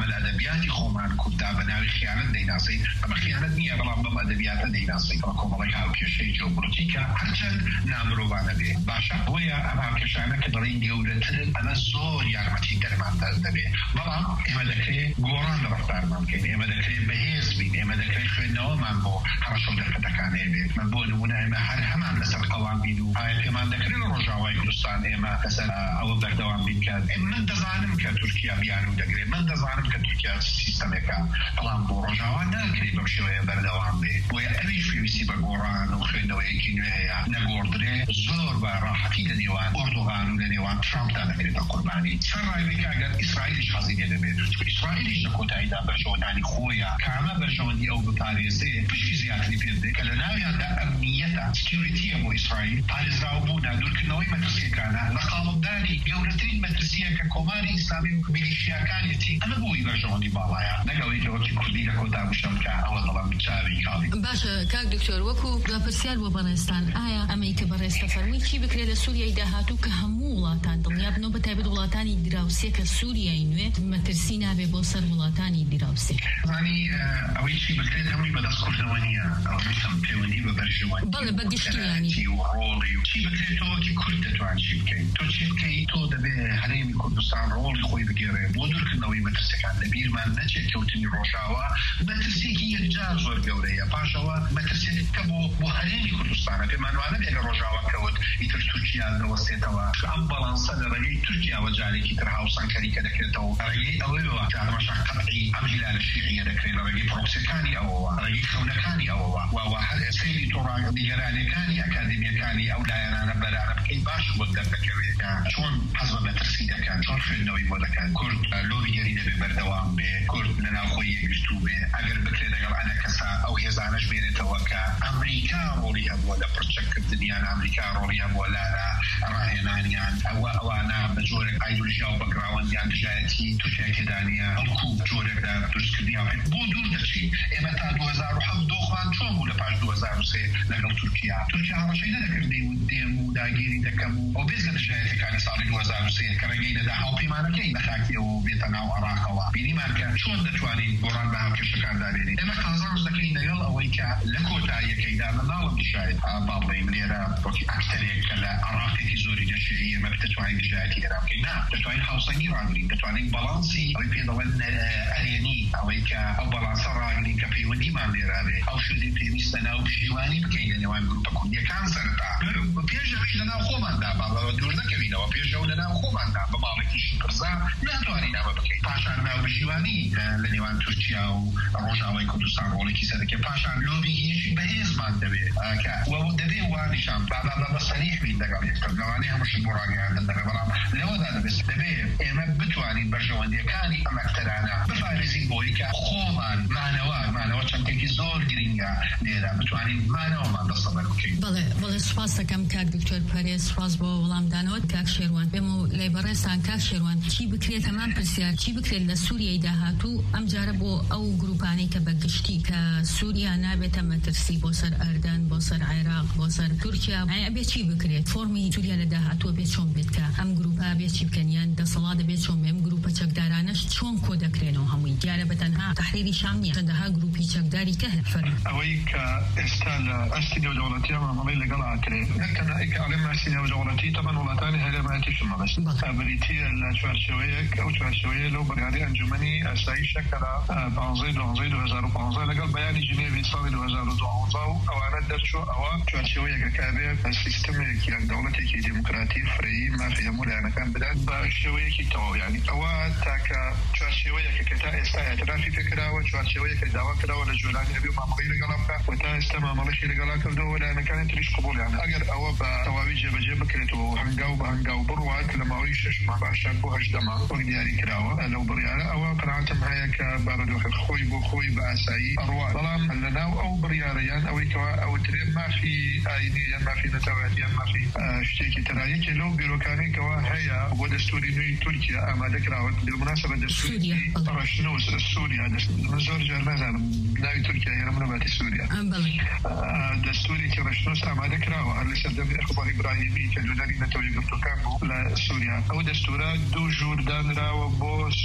ئەدەبیاتی خۆمان کووردا بە ناوی خیانەت دەیناسین ئەمە خیانەت نییە بەڵام بەم ئەدەبیاتە دەیناسین بە کۆمەڵێک هاوکێشەی جیۆپۆلیتیکە هەرچەند نامرۆڤانە بێ باشە بۆیە ئەم هاوکێشانە کە دەڵێن گەورەترن ئەمە زۆر یارمەتی دەرمان دەبێت بەڵام ئێمە دەکرێت گۆڕان لە ڕەفتارمان بکەین ئێمە دەکرێت بەهێز بین ئێمە دەکرێت خوێندنەوەمان بۆ هەڕەشە و دەرفەتەکانە هەبێت من بۆ نمونە ئێمە هەر هەمان لەسەر قەڵام بین و ئایا پێمان دەکرێت لە ڕۆژاوای کوردستان ئێمە لەسەر ئەوە بەردەوام بین کە من دەزانم کە تورکیا بیان و دەگرێت من دەزانم کە تورکیا سیستەمێکە بەڵام بۆ ڕۆژاوا ناکرێت بەم شێوەیە بەردەوام بێت بۆیە ئەویش پێویستی بە گۆڕان و خوێندنەوەیەکی نوێ هەیە نەگۆڕدرێ زۆر بە ڕاحەتی لە نێوان ئۆردۆغان و لە نێوان ترامپدا دەکرێتە قوربانی سەرڕایوێکە ئەگەر ئیسرائیلیش حەزی لێ دەبێت ئیسرائیلیش لە کۆتاییدا بەرژەوەدانی خۆیە کامە بەرژەوەندی ئەو بپارێزێ پشتی زیاتری پێ بدێت کە لە ناویاندا ئەمنیەتە سکیوریتیە بۆ ئیسرائیل پارێزراوبوونە دوورکردنەوەی مەترسیەکانە لە قاڵبدانی گەورەترین مەترسیە کە کۆماری ئیسلامی و میلیشیاکانێتی ئەمە بۆی بەرژەوەندی باڵایە نەگەوەی کەوەکی کوردی لە کۆتا بشەمکە ئەوە دەڵام چاوی کاڵی باشە کاک دکتۆر وەکو داپرسیار بۆ بەڕێستان ئایا ئەمەی کە بەڕێستە فەرمووی چی بکرێت لە سووریای داهاتوو کە هەموو وڵاتان دڵنیا بنەوە بەتایبەت وڵاتانی دراوسێ کە سووریای نوێ مەترسی نابێ بۆ سەر وڵاتانی دراوسێ زانی ئەوەی چی بکرێت هەمووی بەدەست کوردەوە نییە ئەوەی پەیوەندی بە بەرژەوەندی بەڵێ بەگشتیانی ڕۆڵی و چی بکرێت تۆوەکی کورد دەتوان چی بکەیت تۆ چی بکەیت تۆ دەبێ هەرێمی کوردستان ڕۆڵی خۆی بگێڕێ بۆ دوورکردنەوەی مەترسیەکان لە بیرمان نەچێت کەوتنی ڕۆژاوە مەترسیەکی یەکجار زۆر گەورەیە پاشەوە مەترسیێک کە بۆ بۆ هەرێمی کوردستانە پێمان وانە بێ لە ڕۆژاوە کەوت ئیتر تورکیا دەوەستێتەوە ئەم بەڵانسە لە ڕێگەی تورکیاوە جارێکی تر هاوسانکاری کە دەکرێتەوە ڕێگەی ئەوەیەوە کە ئەمەشە قەتعی ئەم هیلالە شیعیە دەکرێت لە ڕێگەی پرۆکسیەکانی ئەوەوە ڕێگەی خەونەکانی ئەوەوە و هەر سەیری تۆڕان نیگەرانیەکانی ئەکادمیەکانی ئەو لایەنانە بەرانە بکەی باش بۆ دەردەکەوێت چۆن حەز بە مەترسی دەکەن چۆن خوێندنەوەی بۆ دەکەن کورد لۆبیگەری دەبێ بەردەوام بێ کورد لەناوخۆی یەکگرتوو بێ ئەگەر بکرێت لەگەڵ ئەنە کەسا ئەو هێزانەش بێنێتەوە کە ئەمریکا ڕۆڵی هەبووە لە پڕچەکردنیان ئەمریکا ڕۆڵی هەبووە لارە ڕاهێنانیان ئەوە ئەوانە بە جۆرێک ئایدۆلۆژیا و بەگراوەندیان دژایەتی تووشیای تێدانیە هەڵکو جۆرێکدا دروستکردنیان بۆ دوور دەچین ئێمە تا دوو هەزار و حەوت دۆخمان چۆن بوو لە پاش دوو هەزار و سێ لەگەڵ تورکیا تورکیا هەڕەشەی نەدەکردی و دێم و داگیری دەکەم و ئەو بێز لە دژایەتەکانی ساڵی دوو هەزار و سێ کە ڕێگەی لەدا هاوپەیمانەکەی لە خاکیەوە و بێتە ناو عێراقەوە بینیمان کە چۆن دەتوانین گۆڕان بە هاوکێشەکان دابێنین ئێمە قازانج دەکەین لەگەڵ ئەوەی کە لە کۆتاییەکەیدا لەناوم شاید باڵێم لێرە وەکی ئەکتەرێک کە لە عێراقێکی زۆری نەشری ئێمە دەتوانین دژایەتی ئێران بکەین نا دەتوانین هاوسەنگی ڕاگرین دەتوانین بەڵانسی ئەوەی پێ دەڵێن ئەرێنی ئەوەی کە ئەو بەڵانسە ڕاگرین کە پەیوەندیمان لێرا بێ ئەو شوێنی پێویستە ناو پشتیوانی بکەین لە نێوان گروپە کوردیەکان سەرتا پێش ئەوەش لەناو خۆماندا بەڵەوە دوور نەکەوینەوە پێش ئەو لەناو خۆماندا بە ماڵێکیشی پرسا ناتوانین ئەوە بکەین پاشان ناو پشتیوانی لە نێوان تورکیا و ڕۆژاوای کوردستان ڕۆڵێکی سەرەکە پاشان لۆبیگیشی بەهێزمان دەبێت کە وەوە دەبێ وانیشان بابا بە سەریح بین لەگەڵ یەکتر لەوانەیە هەمووشت بۆ ڕاگەیاندن دەبێ بەڵام لەوەدا دەبێت دەبێ ئێمە بتوانین بەرژەوەندیەکانی ئەم ئەکتەرانە بپارێزین بۆی کە خۆمان مانەوە مانەوە چەندێکی زۆر گرنگە لێرە بتوانین مانەوەمان دەسەڵات بکەین بەڵێ بەڵێ سوپاس دەکەم کاک دکتۆر پەرێز سوپاس بۆ وەڵامدانەوە کاک شێروان بێم و لای بەڕێستان کاک شێروان چی بکرێت هەمان پرسیار چی بکرێت لە سووریای داهاتوو ئەم جارە بۆ ئەو گروپانەی کە بەگشتی کە سووریا نابێتە مەترسی بۆ سەر ئەردەن بۆ سەر عێراق بۆ سەر تورکیا ئەبێ چی بکرێت فۆرمی سووریا لە داهاتووە بێت چۆن بێت کە ئەم گروپا بێت چی بکەن یان دەسەڵات دەبێت چۆن بێم گروپە چەکدارانەش چۆن کۆ دەکرێنەوە هەمووی دیارە بەتەنها تەحریری شام نییە چەندەها گروپی چەکداری کە هەفەر ئەوەی کە ئێستا لە ئەستی نێودەوڵەتی مامەڵەی لەگەڵ ئاکرێت نەکەنا ئەیکە ئەڵێ ماسی نێودەوڵەتی تەمەن وڵاتانی هەرێمایەتیشم مەبەست بریتیە لە چوارچێوەیەک ئەو چوارچێوەیە لەو بەرگاری ئەنجومەنی ئاسایشە کە لە پانزەی دوانزەی دوو هەزار و پانزە لەگەڵ بەیانی ژنێڤی ساڵی دوو هەزار و دوانزە و ئەوانە دەرچووە ئەوە چوارچێوەیەکە کابێت سیستەمێک یان دەوڵەتێکی دیموکراتی فرەیی مافی هەموو لایەنەکان بدات بە شێوەیەکی تەواو یعنی ئەوە تاکە چوارچێوەیەکە کە تا ئێستا ئەترافی پێکراوە چوارچێوەیەکە داوا کراوە لە جۆلانی هەبێ مامەڵەی لەگەڵا بکات و تا ئێستا مامەڵەشی لەگەڵا کردەوە لایەنەکانی تریش قبوڵیان ئەگەر ئەوە بە تەواوی جێبەجێ بکرێتەوە و هەنگاو بە هەنگاو بڕوات لە ماوەی شەش مانگ باشان بۆ هەشت مانگ وەک دیاری کراوە لەو بڕیارە ئەوە قەناعەتم هەیە کە بارودۆخ خۆی بۆ خۆی بە ئاسایی ئەڕوات بەڵام لەناو ئەو بڕیارەیان ئەوەی کەوا ئەوترێ مافی ئاینی یان مافی نەتەوەیەتی یان مافی شتێکی تەنایەکی لەو بیرۆکانێکەوە هەیە بۆ دەستوری نوێی تورکیا ئامادەکراوە بالمناسبە دەستوری ڕەشنووس سووریا زۆر جار نازانم ناوی تورکیا هێرە منەباتی سووریا دەستوریکی ڕەشنووس ئامادەکراوە هەر لەسەر دەبێ ئەخبار ئیبراهیمی کە لەنەری نەتەوەی گرتوەکان بوو لە سووریا ئەو دەستورە دوو ژوور دانراوە بۆ سووریا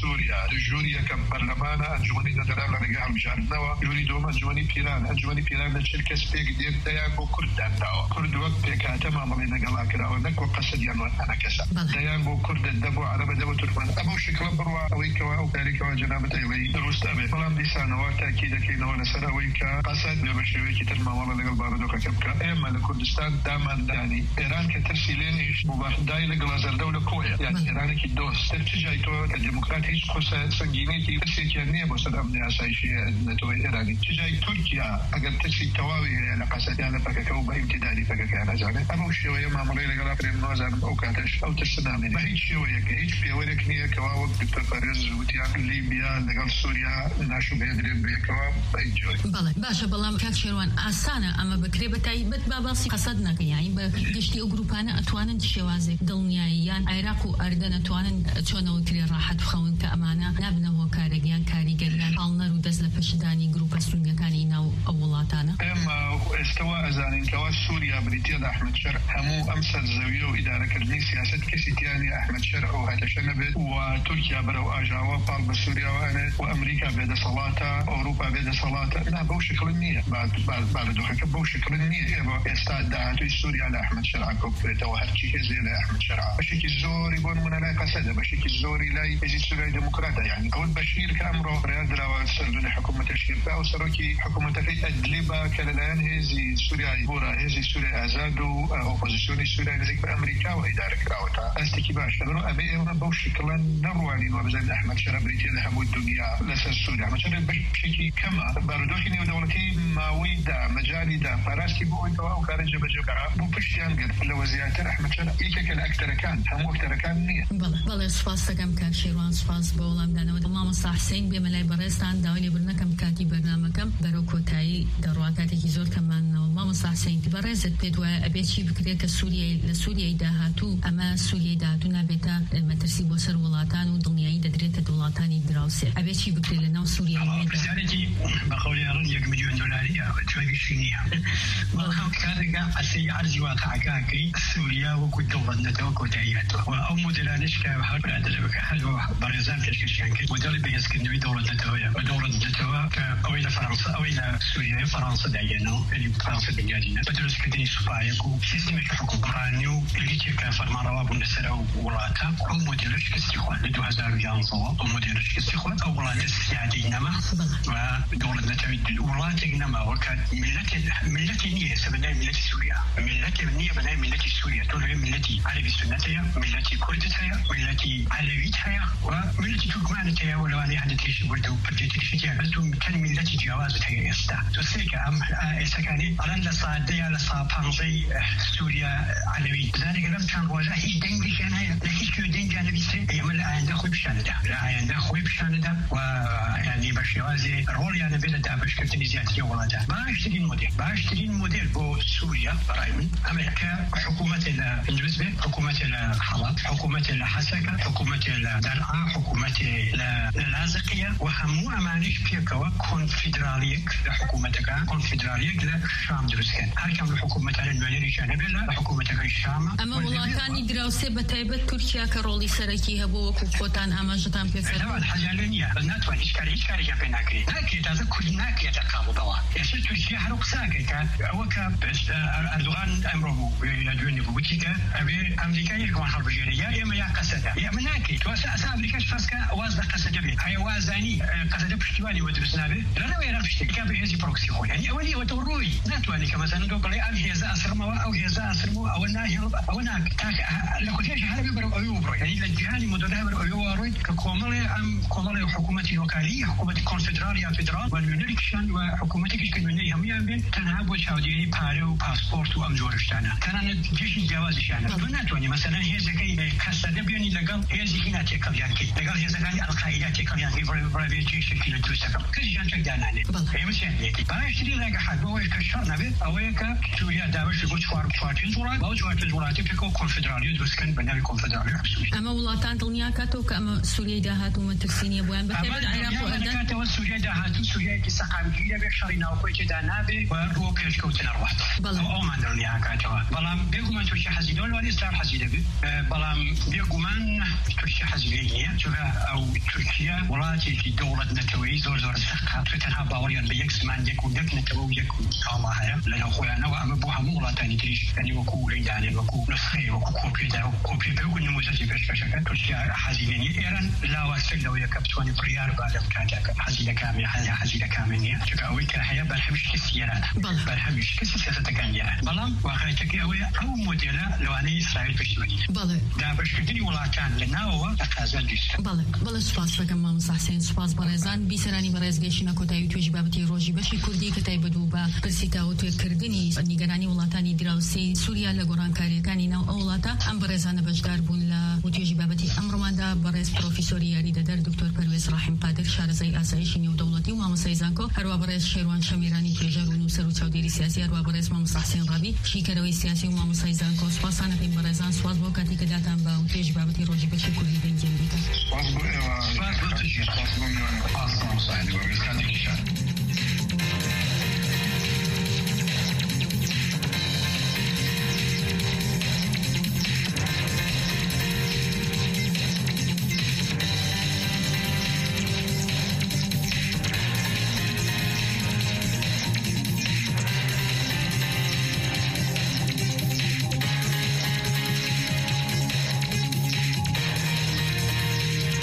جوري كم برلمان أنجمني ندرب لنجاح المجارنوا جوري دوم أنجمني بيران أنجمني بيران الشركة سبيك دير ديان بو كرد عندها كرد وقت كاتما مالينا قلا كرا ونك وقصد يعني أنا كسا ديان بو كرد الدبو عرب دبو تركمان أبو شكل بروا ويكوا أو ذلك وجنابة إلي دروست أبي فلان ديسان وتأكيد كينا ونسرا ويكا قصد بمشوي كتر ما والله لقل باردوكا كبكا إما لكردستان دامان يعني إيران كترسيلين إيش مباح داي لقلازر دولة كوية يعني إيران كي دوست ترتجاي تو كديمقراطيش خصوصا سنجيني كي ترسي كأنية بوسط أمني أسايشية نتوي إيراني تجاي تركيا أقل ترسي تواوي على قصد يعني فككو بامتدادي فككا أنا زاني أبو شوية ما مري لقلا بريم نوزان أو كاتش أو ترسنامي ما هيك شوية كهيك في ورك نية كواوب دكتور فارس وتيان ليبيا لقل سوريا ناشو بيدرين بيكوا بيجوي بله باشه بلام کاک شروان آسانه اما بکری بتای بت باباسی قصد نکن یعنی بگشتی اگروپانه اتوانن شوازه دڵنیاییان عێراق و ئەردەن ئەتوانن چۆنەوەتری ڕاحەت بخەون کە ئەمانە نابنە هۆکارەگیان کاریگەریان هەڵنەر و دەست لە پشدانی گروپە سونگەکانی ناو ئەو وڵاتانە ئێمە ئێستەوە ئەزانین کەوا سووریا بریتیە لە ئەحمەد شەرع هەموو ئەم سەرزەویە و ئیدارەکردنی سیاسەت کەسی تیانی ئەحمەد شەرع و هەتەشە نەبێت و تورکیا بەرەو ئاژاوە پاڵ بە سووریاوانێت و ئەمریکا بێدەسەڵاتە ئەوروپا بێدەسەڵاتە نا بەو شکل نییە بارودۆخەکە بەو شکل نییە ئێمە ئێستا داهاتووی سووریا لە ئەحمەد شەرع کۆبکرێتەوە هەرچی هێزێ لە ئەحمەد شەرع بەشێکی زۆری بۆ نمونە لای قەسەدە بەشێکی زۆری لای هێزی سووریای دموکراتە یعنی ئەوەت بەشیر کە ئەمڕۆ بڕیار دراوە سەردوونی حکوومەتە شیرفا و سەرۆکی حکوومەتەکەی ئەدلیبا کە لەلایەن هێزی سووریای بۆرە هێزی سووریای ئازاد و ئۆپۆزیسیۆنی سووریای نزیک بە ئەمریکاوە ئیدارەکراوەتە ئەستێکی باشە بەرەو ئەبێ ئێمە بەو شکڵە نەڕوانین وە بزانین ئەحمەد شەرع بریتیە لە هەموو دنیا لەسەر سووریا ئەحمەد شەرع بەشێکی کەمە بارودۆخی نێودەوڵەتی ماوەیدا مەجالیدا پاراستی بۆ ئەوەی ئەو کارە جێبەجێ بکات بۆ پشتیان گرت لەوە زیاتر ئەحمەد شەرع یەکێکە لە ئەکتەرەکان هەموو ئەکتەرەکان نییە. بەڵێ سوپاس دەکەم کاک شێروان سوپاس بۆ وەڵامدانەوە مامۆستا حسین بێمە لای بەڕێزتان داوای لێبوردنەکەم کاتی بەرنامەکەم بەرەو کۆتایی دەڕوا کاتێکی زۆر کەمانەوە مامۆستا حسین بەڕێزت پێت وایە ئەبێت چی بکرێت کە سووریای لە سووریای داهاتوو ئەمە سووریای داهاتوو نابێتە مەترسی بۆ سەر وڵاتان و دڵنیایی دەدرێتە وڵاتانی دراوسێ ئەبێت چی بکرێت لە ناو سووریای پرسیارێکی بەقەولی هەڕن یەک میلیۆن دۆلاریە توێگەشی نییە بەڵام کاتێکا ئەسەی عەرزی واقعەکەکەی سووریا وەکو دەوڵەت نەتەوە کۆتایی هاتووە و ئەو مۆدێلانەش کە هەر برادرە بکە هەر بەڕێزان پێشکەشیان کرد مۆدێڵی بەهێزکردنەوەی دەوڵەت نەتەوەیە بە دەوڵەت نەتەوە کە ئەوەی لە فەڕەنسا ئەوەی لە سووریای فەڕەنسا داگەنەوە یعنی فەڕەنسا بنیادینە بە دروستکردنی سوپایەک و سیستمێکی حکومڕانی و لیچێکە فەرمانڕەوا بوون لەسەر ئەو وڵاتە ئەو مۆدێلە شکستی خوارد لە دوو هەزار و یانزەوە ئەو مۆدێلە شکستی خوارد ئەو وڵاتە سیادی نەما و دەوڵەت نەتەوەی وڵاتێک نەماوە کە ملەتی نییە سەبەدای ملەتی سووریا ملەتی نییە بەدای ملەتی سووریا تۆ لەوێ ملەتی عەرەبی سونەتەیە ملەتی کوردت هەیە ملەتی عەلەویت هەیە و ملەتی تورکمانت هەیە و لەوانەیە هەندێکیشی بردە و پردێتیشی تیا بەس تۆ کەن ملەتی جیاوازت هەیە ئێستا تۆ سێکە ئەم ئێستەکانی ئەڵەن لە سادەیە لە سا پەنجەی سووریا عەلەوی بزانێکە لەم چەند ڕۆژە هیچ دەنگێکیان هەیە لە هیچ کوێ دەنگیان نەبیستێ ئێمە لە ئایندە خۆی پیشانەدا لە ئایندە خۆی پیشانەدا و یعنی بە شێوازێ ڕۆڵیان نەبێت لە دابەشکردنی زیاتری وڵاتە باشترین مۆدێل باشترین مۆدێل بۆ سووریا بەڕای من ئەمەیە کە حکوومەتێ لە ئندروس بێ حکوومەتێ لە حەڵەب حکوومەتێ لە حەسەکە حکوومەتێ لە دەرعا حکوومەتێ لە لازقیە و هەموو ئەمانەش پێکەوە کۆنفیدرالیەک لە حکوومەتەکە کۆنفیدرالیەک لە شام دروستکەن هەرکەم لە حکوومەتانە نوێنەریشان هەبێت لە حکوومەتەکەی شامە ئەمە وڵاتانی دراوسێ بەتایبەت تورکیا کە ڕۆڵی سەرەکی هەبوو وەکو کۆتان ئاماژەتان پێکردەوە حەجالە نییە ناتوانێت هیچ کاری هیچ کارێکیان پێ ناکرێت ناکرێت تازە کورد ناکرێتە قابڵەوە ئێستا تورکیا هەرو قساکەی کە ئەوە کە ئەردوغان ئەمڕۆ بوو لە دوێنێ بوو وتی کە ئەبێ ئەمریکا یەکەوان هەڵبژێرە یا ئێمە یا قەسەدە ئێمە ناکرێت تو ئەسا ئەمریکاش فەرزکە واز لە قەسەدە بێت هەیە وازانی قەسەدە پشتیوانی وە دروست نابێت لەنەوە ئێران پشتێکا بە هێزی پرۆکسی خۆی یعنی ئەوە نیە وەتە ڕۆی ناتوانێت کە مەسەن تۆ بڵێ ئەم هێزە ئەسرمەوە ئەو هێزە ئەسرمەوە ئەوە ناهێڵ ئەوە ناکە لە کوتێژی هەر بێ بەرەو ئەوێ بڕۆی یعنی لە جیهانی مۆدۆلای بەرەو ئەوێ وەڕۆیت کە کۆمەڵێ ئەم کۆمەڵێ حکوومەتی لۆکالی حکوومەتی کۆنفیدرال یا فیدرال و نوێنەرێکیشان و حکوومەتێکیش کە نوێنەری هەموویان بێت تەنها بۆ چاودێری پارە و پاسپۆرت و ئەم جۆرە شتانە تەنانەت جێژی جیاوازیشانە تۆ ناتوانێت مەسەلەن هێزەکەی قەسەدە بێنی لەگەڵ هێزێکی ناتێکەڵیان کرد لەگەڵ هێزەکانی ئەڵقاعیدا تێکەڵیان کرد بڕێ جێشێکی لە دروستەکەم کەسیشان تێکدانانێت ئێمە چیانێتی باشترین ڕێگەحەت بۆ ئەوەی کە شەڕ نەبێت ئەوەیە کە سووریا دابەشی بۆ چوار چوار پێنج وڵات بەو چوار پێنج وڵاتی پێکەوە کۆنفیدرالی دروستکەن بە ناوی کۆنفیدرالی حسووی ئەمە وڵاتان دڵنیا کاتەوە کە ئەمە سووریای داهاتوو مەترسینیە بۆیان بەتایبەت عێراق و ئەردەن سووریا داهاتوو سووریایەکی سەقامگیرە بێ شەڕی ناوخۆی تێدا نابێ و ڕۆ پێشکەوتنە ڕوات ئەومان دڵنیا کاتەوە بەڵام بێگومان تورکیا حەزی لەوە لەوانێ ئیسلام حەزی دەبێت بەڵام بێگومان تورکیا حەزی لێ نییە چونکە ئەو تورکی تورکیا وڵاتێکی دەوڵەت نەتەوەیی زۆر زۆر سەخت تەنها باوەڕیان بە یەک زمان یەک و یەک نەتەوە و یەک کاڵا هەیە لەناو خۆیانەوە ئەمە بۆ هەموو وڵاتانی تریش یعنی وەکو لەیدانێ وەکو نسخەیە وەکو کۆپێدا و کۆپێ و نموزەتی پێشکەشەکە تورکیا حەزینێنی ئێران لاوەستە لەوەیە کە بتوانێت بڕیار با لەم کاتێکە حەزی لە کامێ حەزی حەزی لە کامێ نییە چونکە ئەوەی کە هەیە بەرهەمی شکستی ئێرانە بەرهەمی شکستی سیاسەتەکانی ئێران بەڵام واقعیەتەکەی ئەوەیە ئەو مۆدێلە لەوانەیە ئیسرائیل پشتیوانی دابەشکردنی وڵاتان لە ناوەوە تەقازا لیست بەڵێ بەڵێ سوپاس دەکەم مامۆستا حسێن سوپاس بەڕێزان بیسەرانی بەڕێزگەیشتنە کۆتایی توێژی بابەتی ڕۆژی بەشی کوردی کە تایبەت بوو بە پرسیتاوە توێکردنی نیگەرانی وڵاتانی دراوسێی سووریا لە گۆڕانکاریەکانی ناو ئەو وڵاتە ئەم بەڕێزانە بەشدار بوون لە توێژی بابەتی ئەمڕۆماندا بەڕێز پرۆفیسۆری یاریدەدەر دکتۆر پەروێز ڕاحیم قادر شارەزای ئاسایشی نێودەوڵەتی و مامۆستای زانکۆ هەروە بەڕێز شێروان شەمیرانی توێژەر و نووسەر و چاودێری سیاسی هەروە بەڕێز مامۆستا حسێن ڕابی شیکەرەوەی سیاسی و مامۆستای زانکۆ سوپاسان دەکەین بەڕێزان سوپاس بۆ کاتی کە داتان بە توێژی بابەتی ڕۆژی بەشی کوردی دەنگی ئەمریکا سپاس بۆ ئێوە سپاس بۆ تشکیل سپاس بۆ میوانە سپاس بۆ سایدی بەڕێز کاتێکی شار